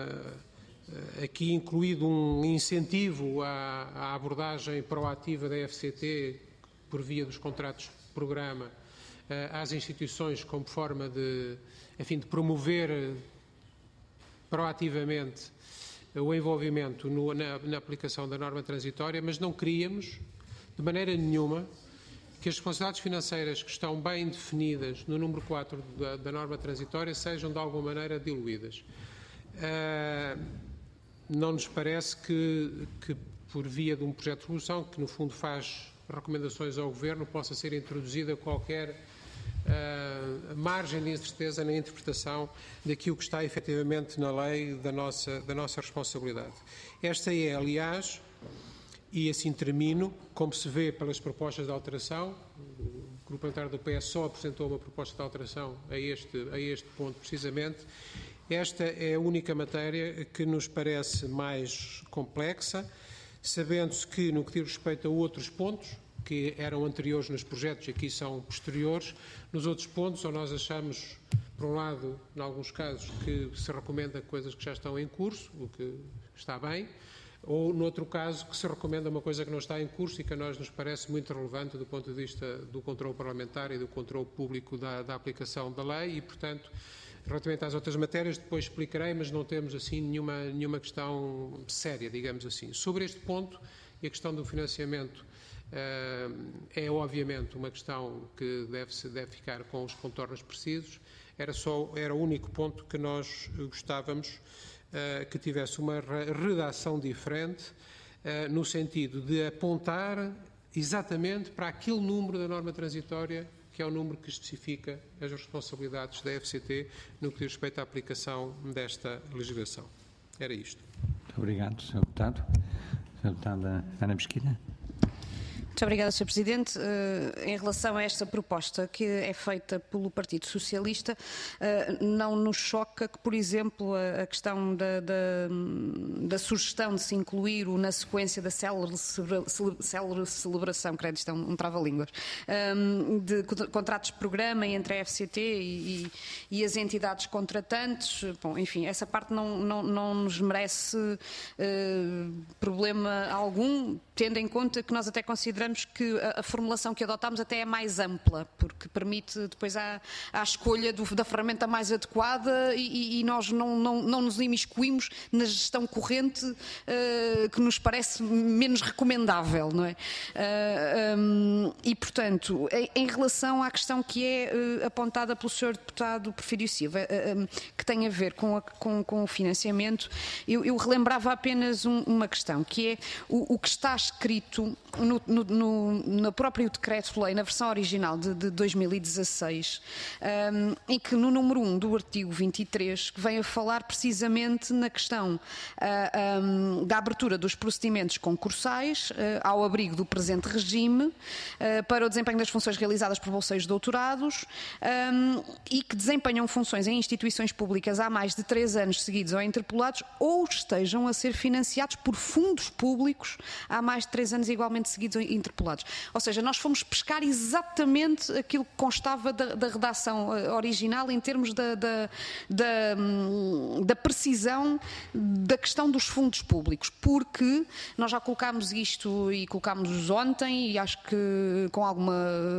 uh, aqui incluído um incentivo à, à abordagem proativa da F C T por via dos contratos de programa uh, às instituições como forma de, enfim, de promover proativamente o envolvimento no, na, na aplicação da norma transitória, mas não queríamos, de maneira nenhuma, que as responsabilidades financeiras que estão bem definidas no número quatro da, da norma transitória sejam, de alguma maneira, diluídas. Uh, não nos parece que, que, por via de um projeto de resolução, que, no fundo, faz recomendações ao Governo, possa ser introduzida qualquer Uh, margem de incerteza na interpretação daquilo que está efetivamente na lei da nossa, da nossa responsabilidade. Esta é, aliás, e assim termino, como se vê pelas propostas de alteração, o Grupo Parlamentar do P S só apresentou uma proposta de alteração a este, a este ponto precisamente. Esta é a única matéria que nos parece mais complexa, sabendo-se que, no que diz respeito a outros pontos, que eram anteriores nos projetos e aqui são posteriores. Nos outros pontos, ou nós achamos, por um lado, em alguns casos, que se recomenda coisas que já estão em curso, o que está bem, ou, no outro caso, que se recomenda uma coisa que não está em curso e que a nós nos parece muito relevante do ponto de vista do controle parlamentar e do controle público da, da aplicação da lei e, portanto, relativamente às outras matérias, depois explicarei, mas não temos, assim, nenhuma, nenhuma questão séria, digamos assim. Sobre este ponto e a questão do financiamento, é obviamente uma questão que deve, deve ficar com os contornos precisos. Era, só, era o único ponto que nós gostávamos uh, que tivesse uma redação diferente, uh, no sentido de apontar exatamente para aquele número da norma transitória que é o número que especifica as responsabilidades da F C T no que diz respeito à aplicação desta legislação. Era isto. Muito obrigado, senhor Deputado. senhora Deputada Ana Mesquita. Muito obrigada, senhor Presidente. Uh, em relação a esta proposta que é feita pelo Partido Socialista, uh, não nos choca que, por exemplo, a, a questão da, da, da sugestão de se incluir o, na sequência da célere, célere celebração, credo, isto é um, um trava-línguas, um, de contratos de programa entre a F C T e, e, e as entidades contratantes. Bom, enfim, essa parte não, não, não nos merece uh, problema algum, tendo em conta que nós até consideramos que a, a formulação que adotámos até é mais ampla, porque permite depois a, a escolha do, da ferramenta mais adequada e, e nós não, não, não nos imiscuímos na gestão corrente uh, que nos parece menos recomendável, não é? Uh, um, e, portanto, em, em relação à questão que é uh, apontada pelo senhor Deputado Porfírio Silva, uh, um, que tem a ver com, a, com, com o financiamento, eu, eu relembrava apenas um, uma questão, que é o, o que está escrito no, no, no, no próprio decreto-lei, na versão original de, de dois mil e dezasseis, um, em que no número um do artigo vinte e três, que vem a falar precisamente na questão uh, um, da abertura dos procedimentos concursais uh, ao abrigo do presente regime uh, para o desempenho das funções realizadas por bolseiros de doutorados um, e que desempenham funções em instituições públicas há mais de três anos seguidos ou interpelados ou estejam a ser financiados por fundos públicos há mais de três anos igualmente seguidos ou interpelados. Ou seja, nós fomos pescar exatamente aquilo que constava da, da redação original em termos da, da, da, da precisão da questão dos fundos públicos, porque nós já colocámos isto e colocámos ontem e acho que com alguma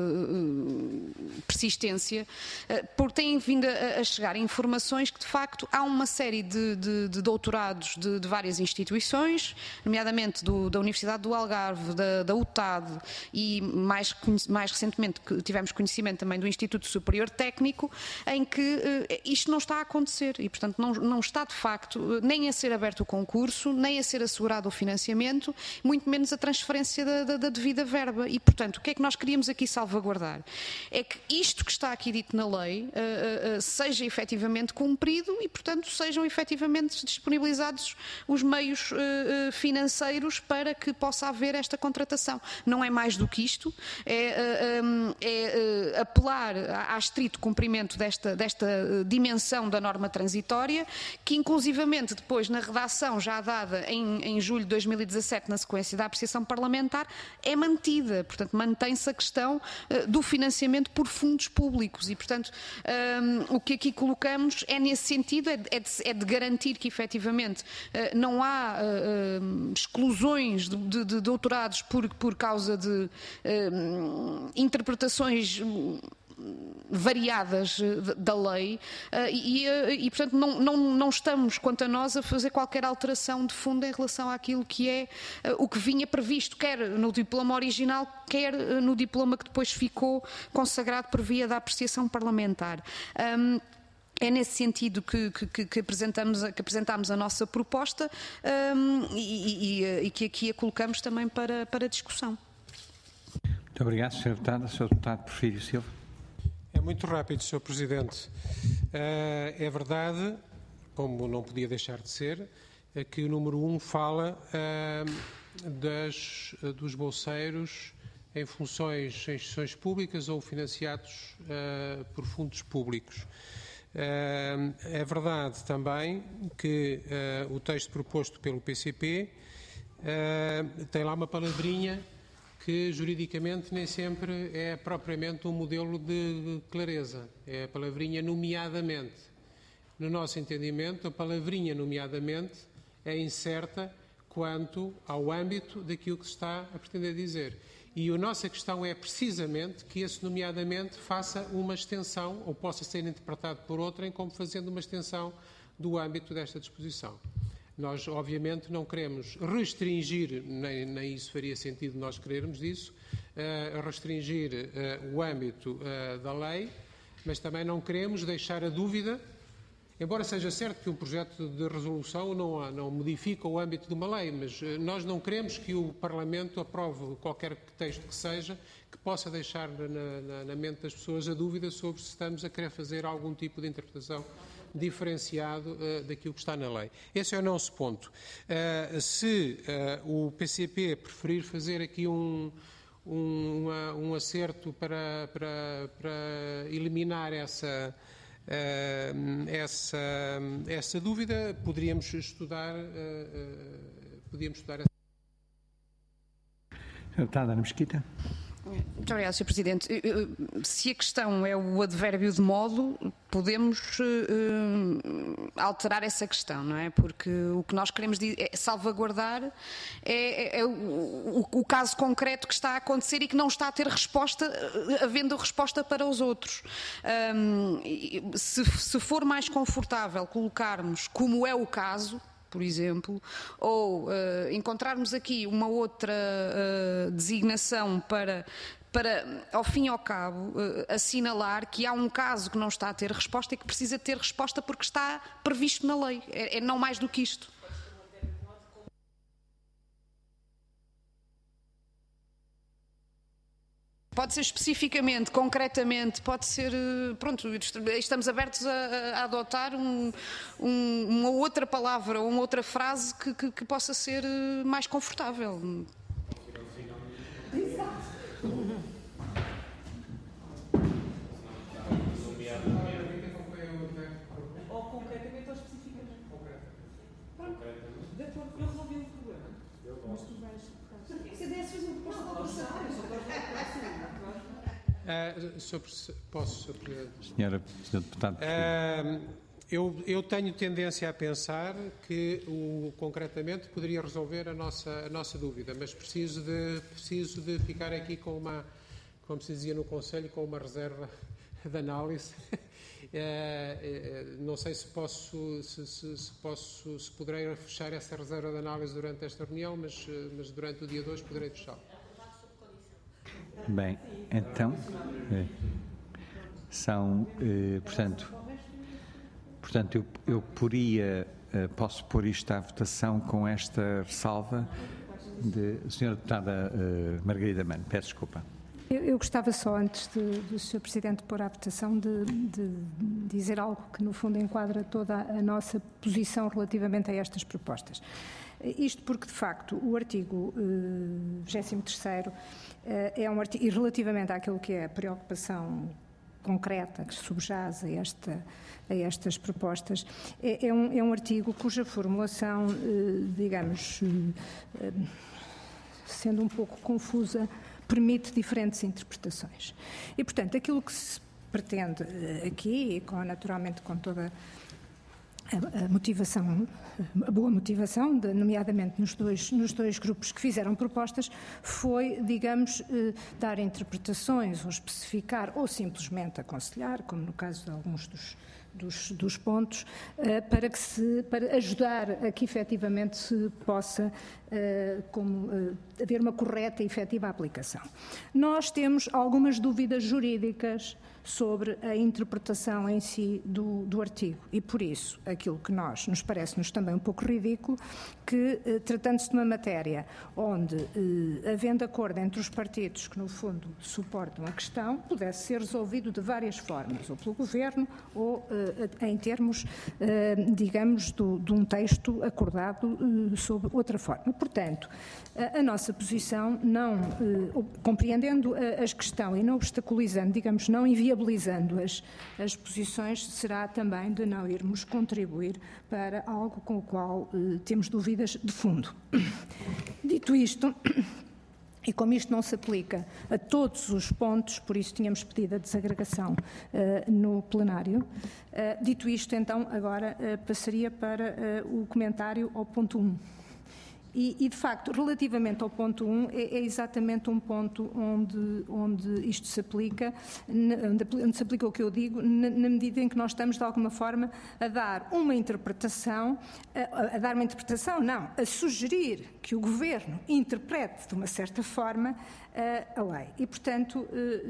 persistência, porque têm vindo a, a chegar informações que de facto há uma série de, de, de doutorados de, de várias instituições, nomeadamente do, da Universidade do Algarve, da, da U T A Estado e mais, mais recentemente tivemos conhecimento também do Instituto Superior Técnico, em que uh, isto não está a acontecer e, portanto, não, não está de facto nem a ser aberto o concurso, nem a ser assegurado o financiamento, muito menos a transferência da, da, da devida verba. E, portanto, o que é que nós queríamos aqui salvaguardar? É que isto que está aqui dito na lei uh, uh, seja efetivamente cumprido e, portanto, sejam efetivamente disponibilizados os meios uh, uh, financeiros para que possa haver esta contratação. Não é mais do que isto, é, uh, um, é uh, apelar a, a estrito cumprimento desta, desta uh, dimensão da norma transitória, que inclusivamente depois na redação já dada em, em julho de dois mil e dezassete, na sequência da apreciação parlamentar, é mantida. Portanto, mantém-se a questão uh, do financiamento por fundos públicos e, portanto, um, o que aqui colocamos é nesse sentido, é de, é de, é de garantir que efetivamente uh, não há uh, uh, exclusões de, de, de doutorados por, por causa de uh, interpretações variadas da lei e, e portanto, não, não, não estamos, quanto a nós, a fazer qualquer alteração de fundo em relação àquilo que é o que vinha previsto, quer no diploma original, quer no diploma que depois ficou consagrado por via da apreciação parlamentar. Um, É nesse sentido que, que, que, apresentamos, que apresentámos a nossa proposta um, e, e, e que aqui a colocamos também para, para discussão. Muito obrigado, senhor Deputado. senhor Deputado Porfírio Silva. É muito rápido, senhor Presidente. Uh, é verdade, como não podia deixar de ser, é que o número um fala uh, das, uh, dos bolseiros em funções em instituições públicas ou financiados uh, por fundos públicos. Uh, é verdade também que uh, o texto proposto pelo P C P uh, tem lá uma palavrinha que juridicamente nem sempre é propriamente um modelo de clareza. É a palavrinha nomeadamente. No nosso entendimento, a palavrinha nomeadamente é incerta quanto ao âmbito daquilo que se está a pretender dizer. E a nossa questão é precisamente que esse nomeadamente faça uma extensão, ou possa ser interpretado por outrem como fazendo uma extensão do âmbito desta disposição. Nós, obviamente, não queremos restringir, nem, nem isso faria sentido nós querermos isso, uh, restringir uh, o âmbito uh, da lei, mas também não queremos deixar a dúvida, embora seja certo que um projeto de resolução não, não modifica o âmbito de uma lei, mas uh, nós não queremos que o Parlamento aprove qualquer texto que seja que possa deixar na, na, na mente das pessoas a dúvida sobre se estamos a querer fazer algum tipo de interpretação diferenciado uh, daquilo que está na lei. Esse é o nosso ponto. Uh, se uh, o P C P preferir fazer aqui um, um, uma, um acerto para, para, para eliminar essa, uh, essa, essa dúvida, poderíamos estudar, uh, uh, podíamos estudar essa. Deputada Ana Mesquita. Muito obrigada, senhor Presidente. Se a questão é o advérbio de modo, podemos uh, alterar essa questão, não é? Porque o que nós queremos é salvaguardar é, é o, o caso concreto que está a acontecer e que não está a ter resposta, havendo resposta para os outros. Um, se, se for mais confortável colocarmos como é o caso, por exemplo, ou uh, encontrarmos aqui uma outra uh, designação para, para, ao fim e ao cabo, uh, assinalar que há um caso que não está a ter resposta e que precisa ter resposta porque está previsto na lei. É, é não mais do que isto. Pode ser especificamente, concretamente, pode ser, pronto, estamos abertos a, a adotar um, um, uma outra palavra ou uma outra frase que, que, que possa ser mais confortável. Exato. Ou concretamente ou especificamente. De acordo, eu resolvi o problema. Mas tu vais... Se desse, fez uma proposta de alteração. Uh, sobre, posso, senhor Presidente? Senhora, senhor Deputado. Uh, eu, eu tenho tendência a pensar que o concretamente poderia resolver a nossa, a nossa dúvida, mas preciso de, preciso de ficar aqui com uma, como se dizia no Conselho, com uma reserva de análise. Uh, não sei se posso, se, se, se posso, se poderei fechar essa reserva de análise durante esta reunião, mas, mas durante o dia de hoje poderei fechá-la. Bem, então, é, são, é, portanto, portanto eu, eu poria, é, posso pôr isto à votação com esta ressalva de senhora Deputada é, Margarida Mano, peço desculpa. Eu, eu gostava só, antes de, do senhor Presidente pôr à votação, de, de dizer algo que, no fundo, enquadra toda a nossa posição relativamente a estas propostas. Isto porque, de facto, o artigo eh, vigésimo terceiro eh, é um artigo, e relativamente àquilo que é a preocupação concreta que subjaz a, esta, a estas propostas, é, é, um, é um artigo cuja formulação, eh, digamos, eh, sendo um pouco confusa, permite diferentes interpretações. E, portanto, aquilo que se pretende aqui, e com, naturalmente com toda a, a motivação, a boa motivação, de, nomeadamente nos dois, nos dois grupos que fizeram propostas, foi, digamos, eh, dar interpretações ou especificar ou simplesmente aconselhar, como no caso de alguns dos Dos, dos pontos, uh, para, que se, para ajudar a que efetivamente se possa uh, como, uh, haver uma correta e efetiva aplicação. Nós temos algumas dúvidas jurídicas sobre a interpretação em si do, do artigo e, por isso, aquilo que nós, nos parece-nos também um pouco ridículo, que, uh, tratando-se de uma matéria onde, uh, havendo acordo entre os partidos que, no fundo, suportam a questão, pudesse ser resolvido de várias formas, ou pelo Governo, ou uh, em termos, digamos, do, de um texto acordado sob outra forma. Portanto, a, a nossa posição, não compreendendo a, a questão e não obstaculizando, digamos, não inviabilizando as, as posições, será também de não irmos contribuir para algo com o qual temos dúvidas de fundo. Dito isto, e como isto não se aplica a todos os pontos, por isso tínhamos pedido a desagregação uh, no plenário. Uh, dito isto, então, agora uh, passaria para uh, o comentário ao ponto um. E, e, de facto, relativamente ao ponto um, é, é exatamente um ponto onde, onde isto se aplica, onde, onde se aplica o que eu digo, na, na medida em que nós estamos, de alguma forma, a dar uma interpretação, a, a dar uma interpretação, não, a sugerir que o Governo interprete de uma certa forma a, a lei. E, portanto,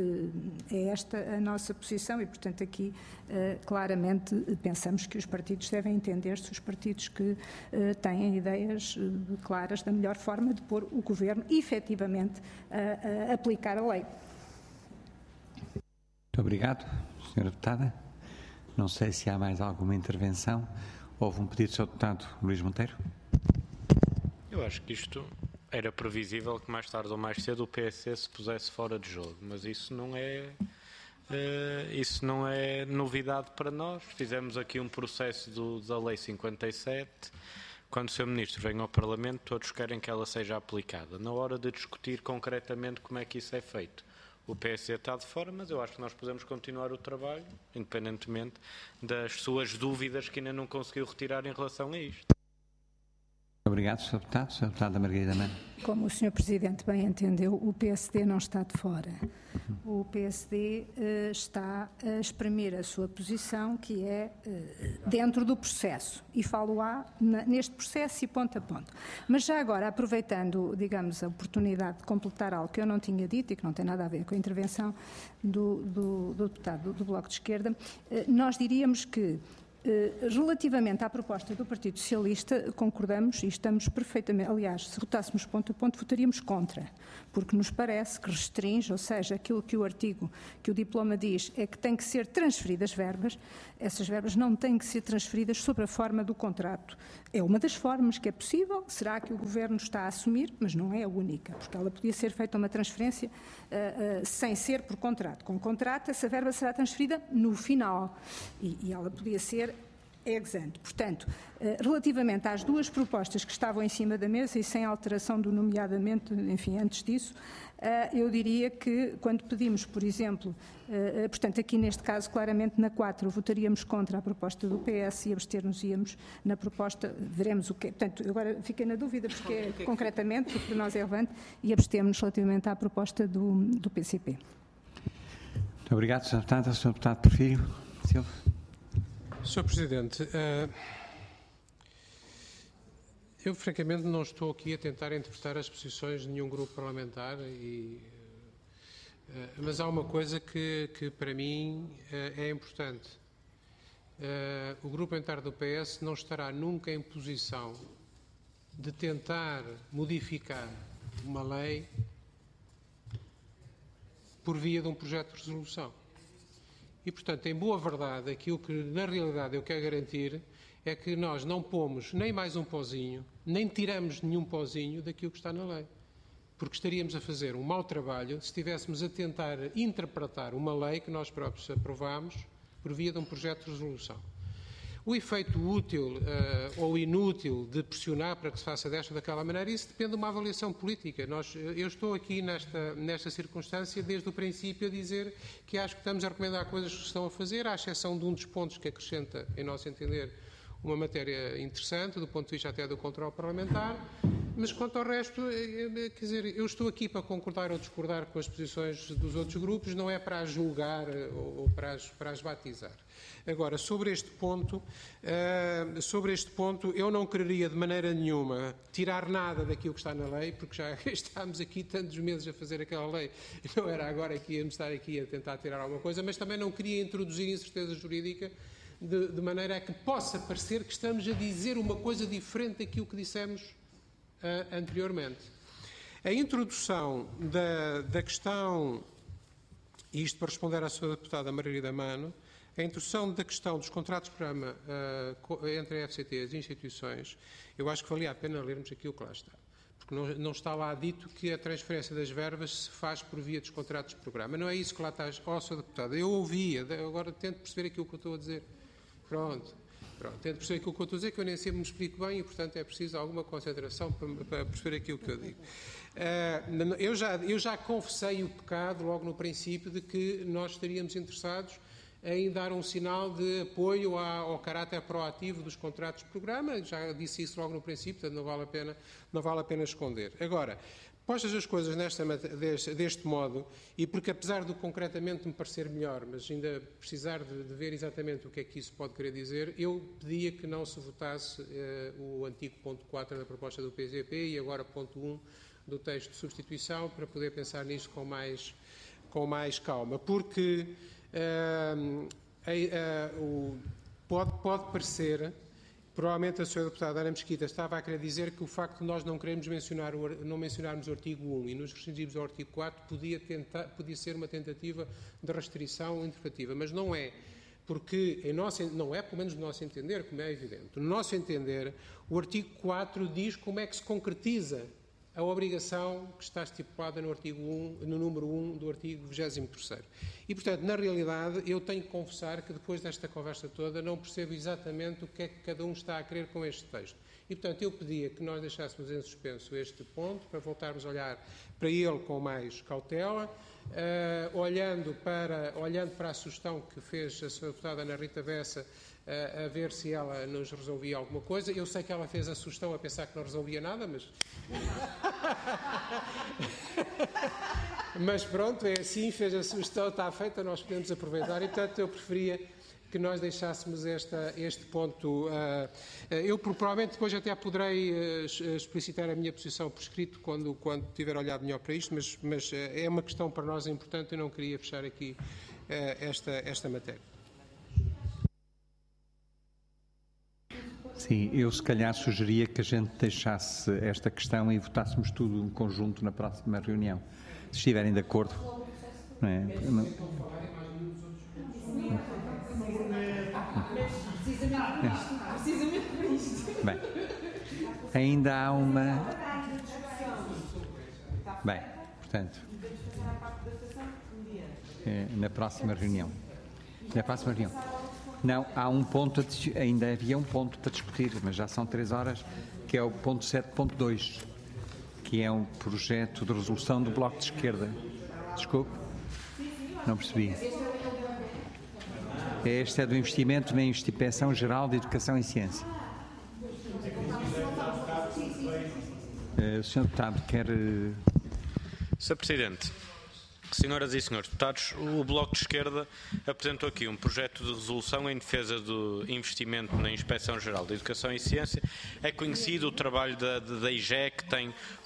é esta a nossa posição e, portanto, aqui claramente pensamos que os partidos devem entender-se, os partidos que têm ideias claras da melhor forma de pôr o Governo efetivamente a, a aplicar a lei. Muito obrigado, senhora Deputada. Não sei se há mais alguma intervenção. Houve um pedido do senhor Deputado Luís Monteiro. Eu acho que isto era previsível que mais tarde ou mais cedo o P S C se pusesse fora de jogo, mas isso não é, uh, isso não é novidade para nós. Fizemos aqui um processo do, da Lei cinquenta e sete. Quando o senhor Ministro vem ao Parlamento, todos querem que ela seja aplicada. Na hora de discutir concretamente como é que isso é feito, o P S C está de fora, mas eu acho que nós podemos continuar o trabalho, independentemente das suas dúvidas que ainda não conseguiu retirar em relação a isto. Obrigado, senhor Deputado. senhora Deputada Margarida Mano. Como o senhor Presidente bem entendeu, o P S D não está de fora. O P S D uh, está a exprimir a sua posição, que é uh, dentro do processo. E falo-á neste processo e ponto a ponto. Mas já agora, aproveitando, digamos, a oportunidade de completar algo que eu não tinha dito e que não tem nada a ver com a intervenção do, do, do deputado do, do Bloco de Esquerda, uh, nós diríamos que relativamente à proposta do Partido Socialista, concordamos e estamos perfeitamente, aliás, se votássemos ponto a ponto, votaríamos contra, porque nos parece que restringe, ou seja, aquilo que o artigo, que o diploma diz, é que tem que ser transferidas verbas, essas verbas não têm que ser transferidas sob a forma do contrato. É uma das formas que é possível, será que o Governo está a assumir, mas não é a única, porque ela podia ser feita uma transferência uh, uh, sem ser por contrato. Com contrato, essa verba será transferida no final e, e ela podia ser ex ante. Portanto, relativamente às duas propostas que estavam em cima da mesa e sem alteração do nomeadamente, enfim, antes disso, eu diria que quando pedimos, por exemplo, portanto, aqui neste caso, claramente na quatro, votaríamos contra a proposta do P S e abster-nos-íamos na proposta, veremos o que. Portanto, agora fiquei na dúvida, porque é, concretamente, porque para nós é relevante, e abstemos relativamente à proposta do, do P C P. Muito obrigado, senhor Deputado. senhor Deputado Porfírio Silva. senhor Presidente, eu francamente não estou aqui a tentar interpretar as posições de nenhum grupo parlamentar e Mas há uma coisa que, que para mim é importante. O Grupo Parlamentar do P S não estará nunca em posição de tentar modificar uma lei por via de um projeto de resolução. E, portanto, em boa verdade, aquilo que na realidade eu quero garantir é que nós não pomos nem mais um pozinho, nem tiramos nenhum pozinho daquilo que está na lei. Porque estaríamos a fazer um mau trabalho se estivéssemos a tentar interpretar uma lei que nós próprios aprovámos por via de um projeto de resolução. O efeito útil uh, ou inútil de pressionar para que se faça desta ou daquela maneira, isso depende de uma avaliação política. Nós, eu estou aqui nesta, nesta circunstância desde o princípio a dizer que acho que estamos a recomendar coisas que se estão a fazer, à exceção de um dos pontos que acrescenta, em nosso entender, uma matéria interessante, do ponto de vista até do controle parlamentar, mas quanto ao resto, quer dizer, eu estou aqui para concordar ou discordar com as posições dos outros grupos, não é para as julgar ou para as, para as batizar. Agora, sobre este ponto, uh, sobre este ponto, eu não quereria de maneira nenhuma tirar nada daquilo que está na lei, porque já estamos aqui tantos meses a fazer aquela lei, não era agora que íamos estar aqui a tentar tirar alguma coisa, mas também não queria introduzir incerteza jurídica de, de maneira a que possa parecer que estamos a dizer uma coisa diferente daquilo que dissemos uh, anteriormente. A introdução da, da questão, e isto para responder à sua deputada Margarida Mano, a introdução da questão dos contratos de programa uh, entre a F C T e as instituições, eu acho que valia a pena lermos aquilo que lá está. Porque não, não está lá dito que a transferência das verbas se faz por via dos contratos de programa. Não é isso que lá está, ó, Sr. Deputado. Eu ouvia, agora tento perceber aquilo que eu estou a dizer. Pronto. Pronto. Tento perceber aquilo que eu estou a dizer, que eu nem sempre me explico bem e, portanto, é preciso alguma concentração para, para perceber aquilo que eu digo. Uh, eu, já, eu já confessei o pecado, logo no princípio, de que nós estaríamos interessados em dar um sinal de apoio ao caráter proativo dos contratos de programa. Já disse isso logo no princípio, portanto não vale a pena, não vale a pena esconder. Agora, postas as coisas nesta, deste, deste modo, e porque apesar do concretamente me parecer melhor, mas ainda precisar de, de ver exatamente o que é que isso pode querer dizer, eu pedia que não se votasse eh, o antigo ponto quatro da proposta do P C P e agora ponto um do texto de substituição, para poder pensar nisto com mais, com mais calma. Porque Uh, uh, uh, uh, pode, pode parecer, provavelmente a senhora deputada Ana Mesquita estava a querer dizer que o facto de nós não queremos mencionar o, não mencionarmos o artigo um e nos restringirmos ao artigo quatro podia, tentar, podia ser uma tentativa de restrição interpretativa, mas não é. Porque, em nosso, não é, pelo menos no nosso entender, como é evidente. No nosso entender, o artigo quatro diz como é que se concretiza a obrigação que está estipulada no, artigo um, no número um do artigo vigésimo terceiro. E, portanto, na realidade, eu tenho que confessar que depois desta conversa toda não percebo exatamente o que é que cada um está a querer com este texto. E, portanto, eu pedia que nós deixássemos em suspenso este ponto, para voltarmos a olhar para ele com mais cautela, uh, olhando, para, olhando para a sugestão que fez a senhora deputada Ana Rita Bessa, a ver se ela nos resolvia alguma coisa. Eu sei que ela fez a sugestão a pensar que não resolvia nada, mas... mas pronto, é assim, fez a sugestão, está feita, nós podemos aproveitar e, portanto, eu preferia que nós deixássemos esta, este ponto. Uh, eu provavelmente depois até poderei uh, explicitar a minha posição por escrito quando, quando tiver olhado melhor para isto, mas, mas uh, é uma questão para nós importante, eu não queria fechar aqui uh, esta, esta matéria. Sim, eu se calhar sugeria que a gente deixasse esta questão e votássemos tudo em conjunto na próxima reunião. Se estiverem de acordo. Não é? Não. Bem, ainda há uma... Bem, portanto, é, na próxima reunião. Na próxima reunião. Não, há um ponto, ainda havia um ponto para discutir, mas já são três horas, que é o ponto sete ponto dois, que é um projeto de resolução do Bloco de Esquerda. Desculpe? Não percebi. Este é do investimento na Inspeção Geral de Educação e Ciência. O senhor Deputado quer... senhor Presidente, senhoras e senhores deputados, o Bloco de Esquerda apresentou aqui um projeto de resolução em defesa do investimento na Inspeção Geral de Educação e Ciência. É conhecido o trabalho da, da I G E, que tem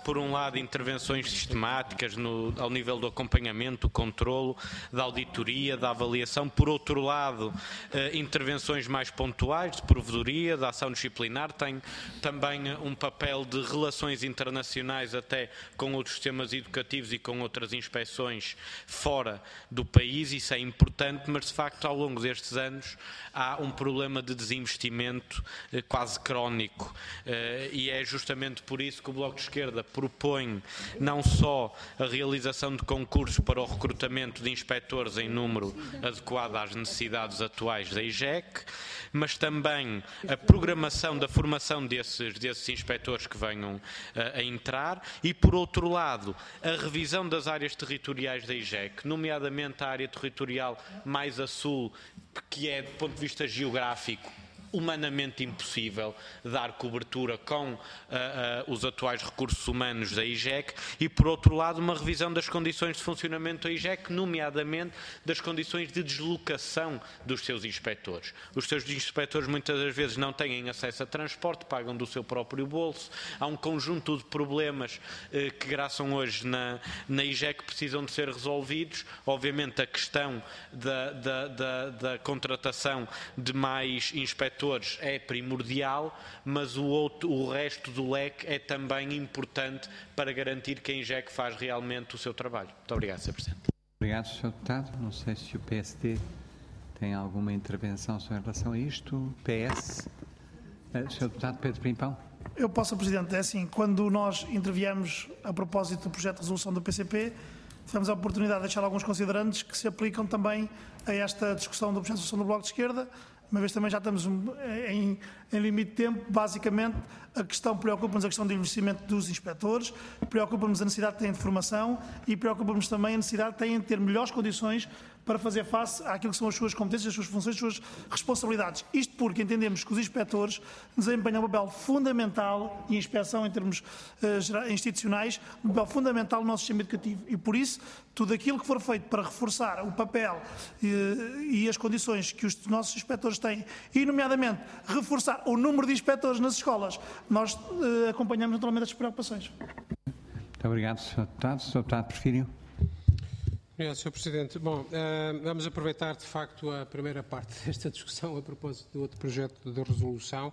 por um lado, intervenções sistemáticas no, ao nível do acompanhamento, do controlo, da auditoria, da avaliação. Por outro lado, eh, intervenções mais pontuais, de provedoria, da ação disciplinar. Tem também um papel de relações internacionais até com outros sistemas educativos e com outras inspeções fora do país. Isso é importante, mas de facto ao longo destes anos há um problema de desinvestimento eh, quase crónico eh, e é justamente por isso que o Bloco de Esquerda propõe não só a realização de concursos para o recrutamento de inspectores em número adequado às necessidades atuais da I G E C, mas também a programação da formação desses, desses inspectores que venham a, a entrar e, por outro lado, a revisão das áreas territoriais da I G E C, nomeadamente a área territorial mais a sul, que é, do ponto de vista geográfico, humanamente impossível dar cobertura com uh, uh, os atuais recursos humanos da I G E C e, por outro lado, uma revisão das condições de funcionamento da I G E C, nomeadamente das condições de deslocação dos seus inspectores. Os seus inspectores muitas das vezes não têm acesso a transporte, pagam do seu próprio bolso. Há um conjunto de problemas uh, que graçam hoje na, na I G E C que precisam de ser resolvidos. Obviamente a questão da, da, da, da contratação de mais inspectores é primordial, mas o, outro, o resto do leque é também importante para garantir que a I G E C faz realmente o seu trabalho. Muito obrigado, senhor Presidente. Obrigado, senhor Deputado. Não sei se o P S D tem alguma intervenção em relação a isto. P S. senhor Deputado Pedro Pimpão. Eu posso, senhor Presidente. É assim, quando nós interviemos a propósito do projeto de resolução do P C P, tivemos a oportunidade de deixar alguns considerandos que se aplicam também a esta discussão do projeto de resolução do Bloco de Esquerda. Uma vez também já estamos em, em limite de tempo, basicamente a questão preocupa-nos a questão do investimento dos inspectores, preocupa-nos a necessidade de terem de formação e preocupa-nos também a necessidade de terem de ter melhores condições para fazer face àquilo que são as suas competências, as suas funções, as suas responsabilidades. Isto porque entendemos que os inspectores desempenham um papel fundamental, e a inspeção em termos uh, institucionais, um papel fundamental no nosso sistema educativo. E por isso, tudo aquilo que for feito para reforçar o papel uh, e as condições que os nossos inspectores têm, e nomeadamente reforçar o número de inspectores nas escolas, nós uh, acompanhamos naturalmente estas preocupações. Muito obrigado, senhor Deputado. senhor Deputado Porfírio. Obrigado, senhor Presidente. Bom, uh, vamos aproveitar, de facto, a primeira parte desta discussão a propósito do outro projeto de resolução.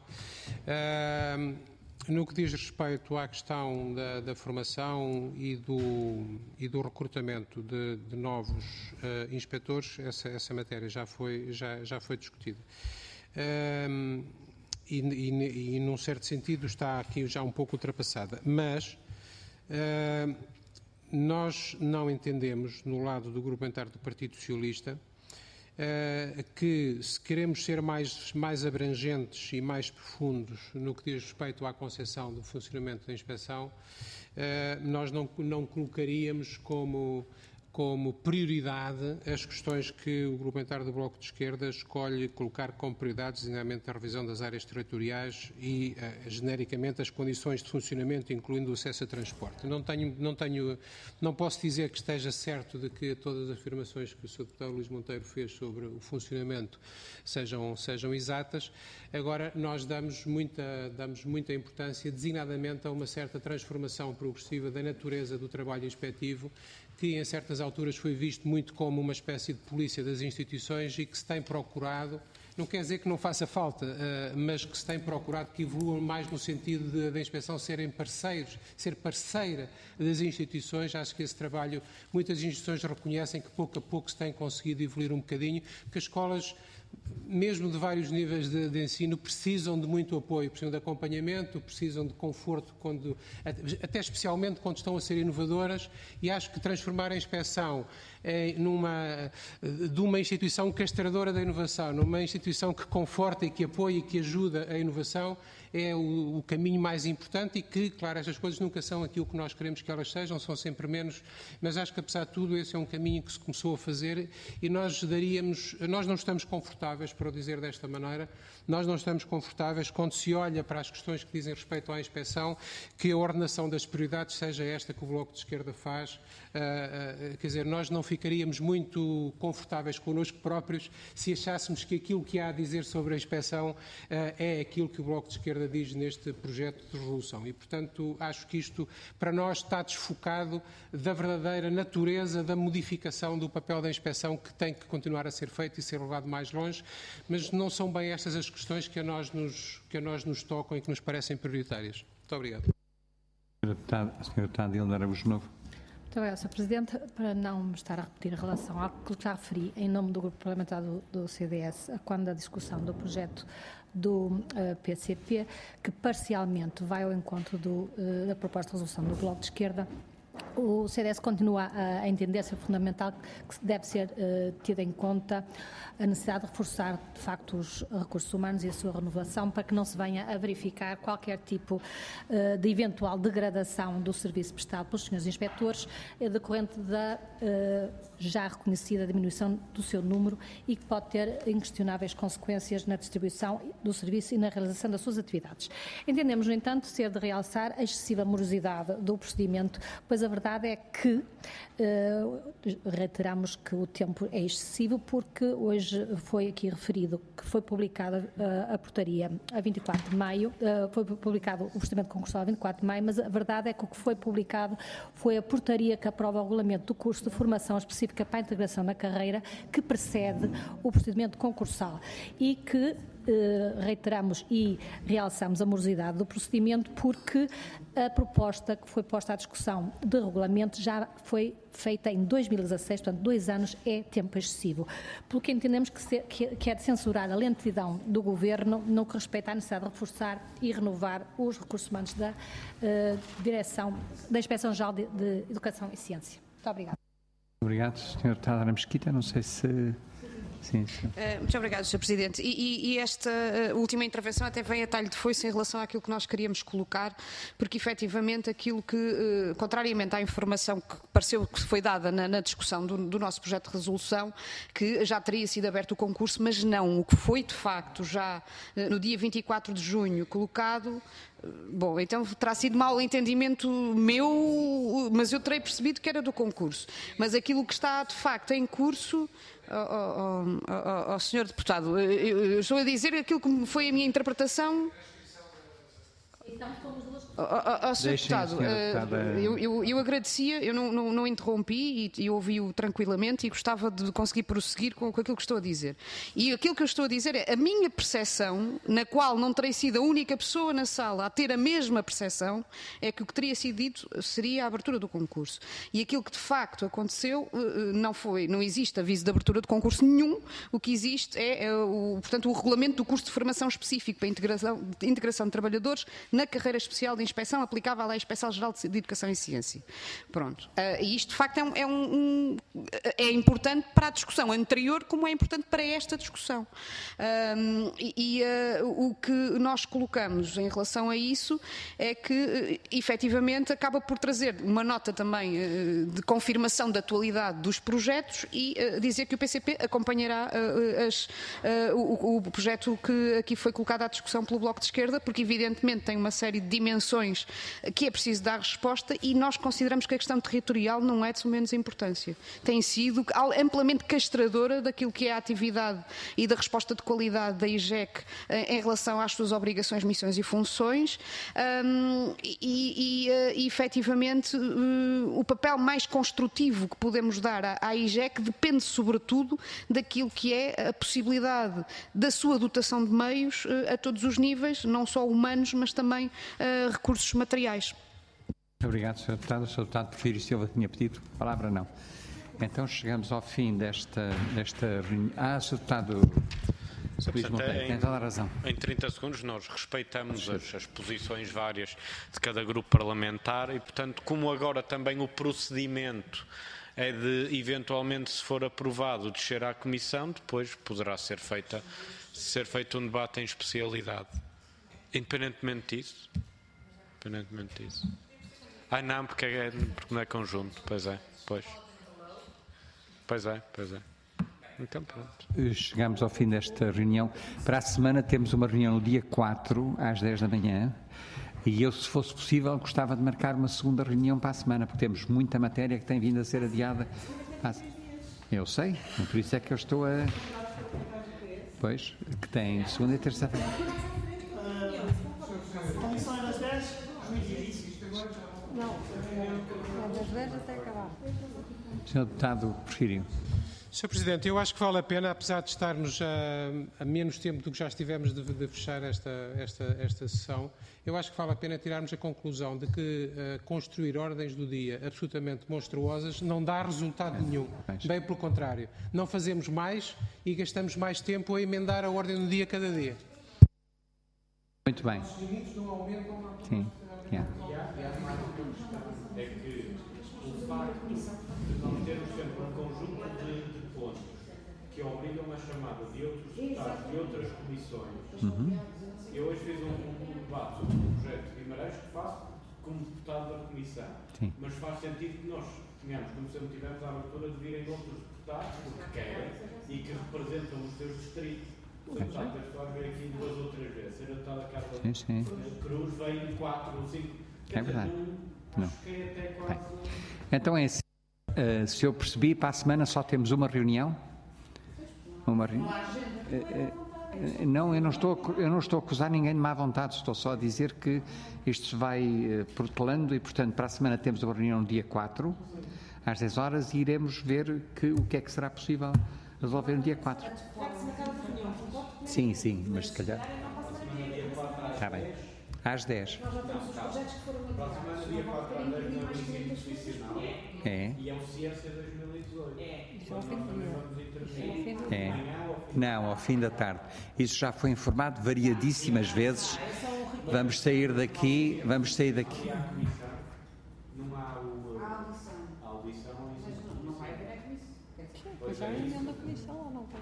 Uh, no que diz respeito à questão da, da formação e do, e do recrutamento de, de novos uh, inspectores, essa, essa matéria já foi, já, já foi discutida. Uh, e, e, e, num certo sentido, está aqui já um pouco ultrapassada. Mas... Uh, Nós não entendemos, no lado do Grupo Parlamentar do Partido Socialista, que se queremos ser mais, mais abrangentes e mais profundos no que diz respeito à concepção do funcionamento da inspeção, nós não, não colocaríamos como, como prioridade as questões que o Grupo Parlamentar do Bloco de Esquerda escolhe colocar como prioridades, designadamente a revisão das áreas territoriais e, uh, genericamente, as condições de funcionamento, incluindo o acesso a transporte. Não tenho, não tenho, não posso dizer que esteja certo de que todas as afirmações que o senhor Deputado Luís Monteiro fez sobre o funcionamento sejam, sejam exatas. Agora, nós damos muita, damos muita importância, designadamente, a uma certa transformação progressiva da natureza do trabalho inspectivo, que em certas alturas foi visto muito como uma espécie de polícia das instituições e que se tem procurado, não quer dizer que não faça falta, mas que se tem procurado que evoluam mais no sentido da inspeção serem parceiros, ser parceira das instituições. Acho que esse trabalho, muitas instituições reconhecem que pouco a pouco se tem conseguido evoluir um bocadinho, que as escolas, mesmo de vários níveis de, de ensino, precisam de muito apoio, precisam de acompanhamento, precisam de conforto, quando, até especialmente quando estão a ser inovadoras, e acho que transformar a inspeção em, numa, de uma instituição castradora da inovação, numa instituição que conforta e que apoia e que ajuda a inovação, é o, o caminho mais importante e que, claro, estas coisas nunca são aquilo que nós queremos que elas sejam, são sempre menos, mas acho que, apesar de tudo, esse é um caminho que se começou a fazer e nós daríamos, nós não estamos confortáveis, para o dizer desta maneira, nós não estamos confortáveis quando se olha para as questões que dizem respeito à inspeção, que a ordenação das prioridades seja esta que o Bloco de Esquerda faz. Uh, uh, quer dizer, nós não ficaríamos muito confortáveis connosco próprios se achássemos que aquilo que há a dizer sobre a inspeção uh, é aquilo que o Bloco de Esquerda senhora diz neste projeto de resolução. E, portanto, acho que isto, para nós, está desfocado da verdadeira natureza da modificação do papel da inspeção, que tem que continuar a ser feito e ser levado mais longe, mas não são bem estas as questões que a nós nos, que a nós nos tocam e que nos parecem prioritárias. Muito obrigado. senhora Deputada Hilda Araújo Novo. Muito obrigada, senhor Presidente. Para não me estar a repetir em relação ao que já referi em nome do Grupo Parlamentar do, do C D S, quando a discussão do projeto do uh, P C P, que parcialmente vai ao encontro do, uh, da proposta de resolução do Bloco de Esquerda, o C D S continua a, a entender ser fundamental que deve ser uh, tida em conta a necessidade de reforçar, de facto, os recursos humanos e a sua renovação para que não se venha a verificar qualquer tipo uh, de eventual degradação do serviço prestado pelos senhores inspectores uh, decorrente da uh, já reconhecida diminuição do seu número e que pode ter inquestionáveis consequências na distribuição do serviço e na realização das suas atividades. Entendemos, no entanto, ser de realçar a excessiva morosidade do procedimento, pois a verdade é que uh, reiteramos que o tempo é excessivo porque hoje foi aqui referido que foi publicada uh, a portaria a vinte e quatro de maio, uh, foi publicado o procedimento concursal a vinte e quatro de maio, mas a verdade é que o que foi publicado foi a portaria que aprova o regulamento do curso de formação específica para a integração na carreira que precede o procedimento concursal e que Uh, reiteramos e realçamos a morosidade do procedimento porque a proposta que foi posta à discussão de regulamento já foi feita em dois mil e dezasseis, portanto, dois anos é tempo excessivo. Pelo que entendemos que, se, que, que é de censurar a lentidão do Governo no que respeita à necessidade de reforçar e renovar os recursos humanos da uh, direção da Inspeção-Geral de, de Educação e Ciência. Muito obrigada. Obrigado, senhora Deputada Ana Mesquita. Não sei se... Sim, sim. Uh, muito obrigado, senhor Presidente. E, e, e esta uh, última intervenção até vem a talho de foice em relação àquilo que nós queríamos colocar, porque efetivamente aquilo que, uh, contrariamente à informação que pareceu que foi dada na, na discussão do, do nosso projeto de resolução, que já teria sido aberto o concurso, mas não, o que foi de facto já uh, no dia vinte e quatro de junho colocado. Bom, então terá sido mal entendimento meu, mas eu terei percebido que era do concurso. Mas aquilo que está de facto em curso, oh, oh, oh, oh, senhor Deputado, eu, eu estou a dizer aquilo que foi a minha interpretação. Oh, oh, oh, senhor Deputado, uh, eu, eu, eu agradecia, eu não, não, não interrompi e, e ouvi-o tranquilamente e gostava de conseguir prosseguir com, com aquilo que estou a dizer. E aquilo que eu estou a dizer é a minha percepção, na qual não terei sido a única pessoa na sala a ter a mesma percepção, é que o que teria sido dito seria a abertura do concurso. E aquilo que de facto aconteceu uh, não foi, não existe aviso de abertura de concurso nenhum, o que existe é, é o, portanto, o regulamento do curso de formação específico para a integração, de integração de trabalhadores na carreira especial de inspeção aplicável à Inspeção Geral de Educação e Ciência. Pronto. Uh, e isto, de facto, é, um, é, um, é importante para a discussão anterior, como é importante para esta discussão. Um, e uh, o que nós colocamos em relação a isso é que, uh, efetivamente, acaba por trazer uma nota também uh, de confirmação da atualidade dos projetos e uh, dizer que o P C P acompanhará uh, as, uh, o, o projeto que aqui foi colocado à discussão pelo Bloco de Esquerda, porque, evidentemente, tem uma série de dimensões que é preciso dar resposta e nós consideramos que a questão territorial não é de menos importância. Tem sido amplamente castradora daquilo que é a atividade e da resposta de qualidade da I G E C em relação às suas obrigações, missões e funções um, e, e, e efetivamente o papel mais construtivo que podemos dar à, à I G E C depende sobretudo daquilo que é a possibilidade da sua dotação de meios a todos os níveis, não só humanos, mas também uh, recursos materiais. Obrigado, senhor Deputado. O senhor Deputado Porfírio Silva tinha pedido palavra? Não. Então chegamos ao fim desta, desta reunião. Ah, senhor Deputado Luís Monteiro, tem toda a razão. Em trinta segundos nós respeitamos as, as posições várias de cada grupo parlamentar e, portanto, como agora também o procedimento é de, eventualmente, se for aprovado, descer à Comissão, depois poderá ser, feita, ser feito um debate em especialidade. Independentemente disso. Independentemente disso. Ah, não, porque, é, porque não é conjunto. Pois é, pois. Pois é, pois é. Então, pronto. Chegamos ao fim desta reunião. Para a semana temos uma reunião no dia quatro, às dez da manhã. E eu, se fosse possível, gostava de marcar uma segunda reunião para a semana, porque temos muita matéria que tem vindo a ser adiada. Eu sei, por isso é que eu estou a... Pois, que tem segunda e terça-feira. senhor Deputado Porfírio. senhor Presidente, eu acho que vale a pena, apesar de estarmos a, a menos tempo do que já estivemos de, de fechar esta, esta, esta sessão, eu acho que vale a pena tirarmos a conclusão de que uh, construir ordens do dia absolutamente monstruosas não dá resultado nenhum. Bem pelo contrário, não fazemos mais e gastamos mais tempo a emendar a ordem do dia cada dia. Muito bem. Os limites não aumentam. Sim. Yeah. É que o facto de nós termos sempre um conjunto de, de pontos que obrigam a chamada de outros deputados de outras comissões. Uhum. Eu hoje fiz um, um debate sobre o projeto de Guimarães que faço como deputado da comissão. Sim. Mas faz sentido que nós tenhamos, como sempre tivemos a abertura de virem outros deputados, porque querem, e que representam os seus distritos. O deputado deve estar a ver aqui duas ou três vezes. A deputada Carla sim, sim. Cruz veio quatro ou cinco. É verdade. Não. Acho que é até quase... Então é assim, uh, se eu percebi, para a semana só temos uma reunião? Uma reunião? Uh, uh, não, eu não, estou, eu não estou a acusar ninguém de má vontade, estou só a dizer que isto se vai uh, protelando e, portanto, para a semana temos uma reunião no dia quatro, às dez horas, e iremos ver que, o que é que será possível resolver no dia quatro. Sim, sim, mas se calhar... Está bem. Às dez. Nós já temos os projetos que foram aprovados. Dia quatro às dez no ensino institucional. É. E é o Ciência dois mil e dezoito. É. Isso é ao fim do dia. É. Não, ao fim da tarde. Isso já foi informado variadíssimas vezes. Vamos sair daqui, vamos sair daqui. Não há o... A audição. Não vai haver a comissão. Pois há a reunião da comissão ou não?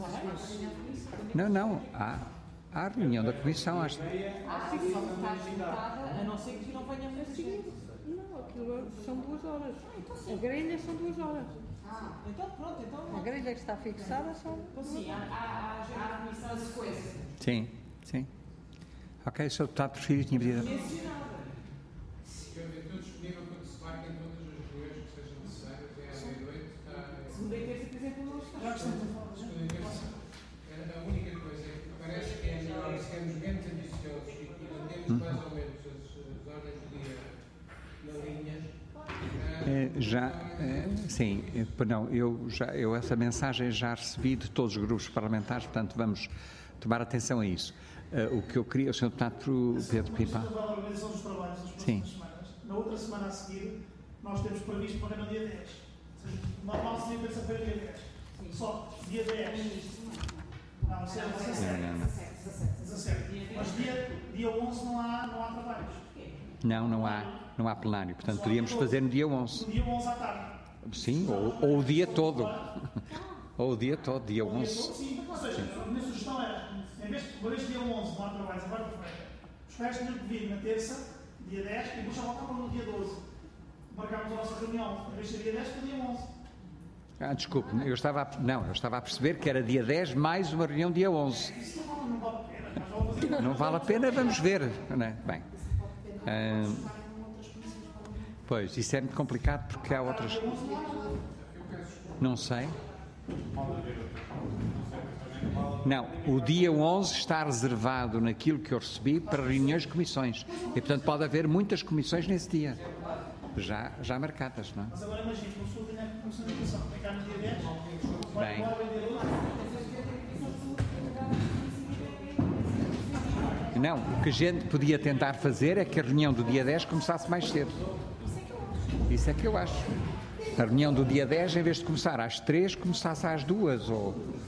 Não, não. Há... Há a reunião da comissão, acho. Ah, sim, só está agitada, a não ser que não venha a seguir. Não, aquilo são duas horas. A grelha são duas horas. Ah, então pronto, então... A grelha que está fixada são... Sim, há a comissão de sequência. Sim, sim. Ok, o senhor Deputado Porfírio tinha pedido... Eu estou disponível para que se marquem todas as reuniões que sejam necessárias, é às meia-noite, está... Segunda e terça, por exemplo, não está. Segunda e terça. A única coisa é que parece que é melhor sermos menos ambiciosos e mantemos mais ou menos as ordens do dia na linha. É, já, é, sim, é, não, eu, já, eu essa mensagem já recebi de todos os grupos parlamentares, portanto vamos tomar atenção a isso. Uh, o que eu queria, o senhor Deputado Pedro Pipa. A organização dos trabalhos das próximas semanas. Na outra semana a seguir, nós temos previsto para no dia dez. Ou seja, normal seria terça-feira, dia dez. Só dia dez. Não, isso é dezassete. Mas dia, dia onze não há, não há trabalhos. Não, não há, não há plenário. Portanto, podíamos fazer no dia onze. No dia onze à tarde. Sim, ou, ou o dia todo. Ou o dia todo, dia onze. Sim, ou seja, a minha sugestão era, em vez de, uma vez dia onze não há trabalhos, agora quarta-feira, os colegas tinham que vir na terça, dia dez, e depois já voltavam no dia doze. Marcámos a nossa reunião, em vez de ser dia dez, para dia onze. Ah, desculpe, eu estava a, não, eu estava a perceber que era dia dez mais uma reunião dia onze. Isso não, não vale a pena, mas vamos fazer. Não vale a pena, vamos ver. Não é? Bem, ah, pois, isso é muito complicado porque há outras... Não sei. Não, o dia onze está reservado naquilo que eu recebi para reuniões de comissões. E, portanto, pode haver muitas comissões nesse dia. Já, já marcadas, não é? Mas agora imagina, uma pessoa tem a comissão de educação, tem cá no dia dez, vai Bem. embora, vai dia doze. Não, o que a gente podia tentar fazer é que a reunião do dia dez começasse mais cedo. Isso é que eu acho. A reunião do dia dez, em vez de começar às três, começasse às duas, ou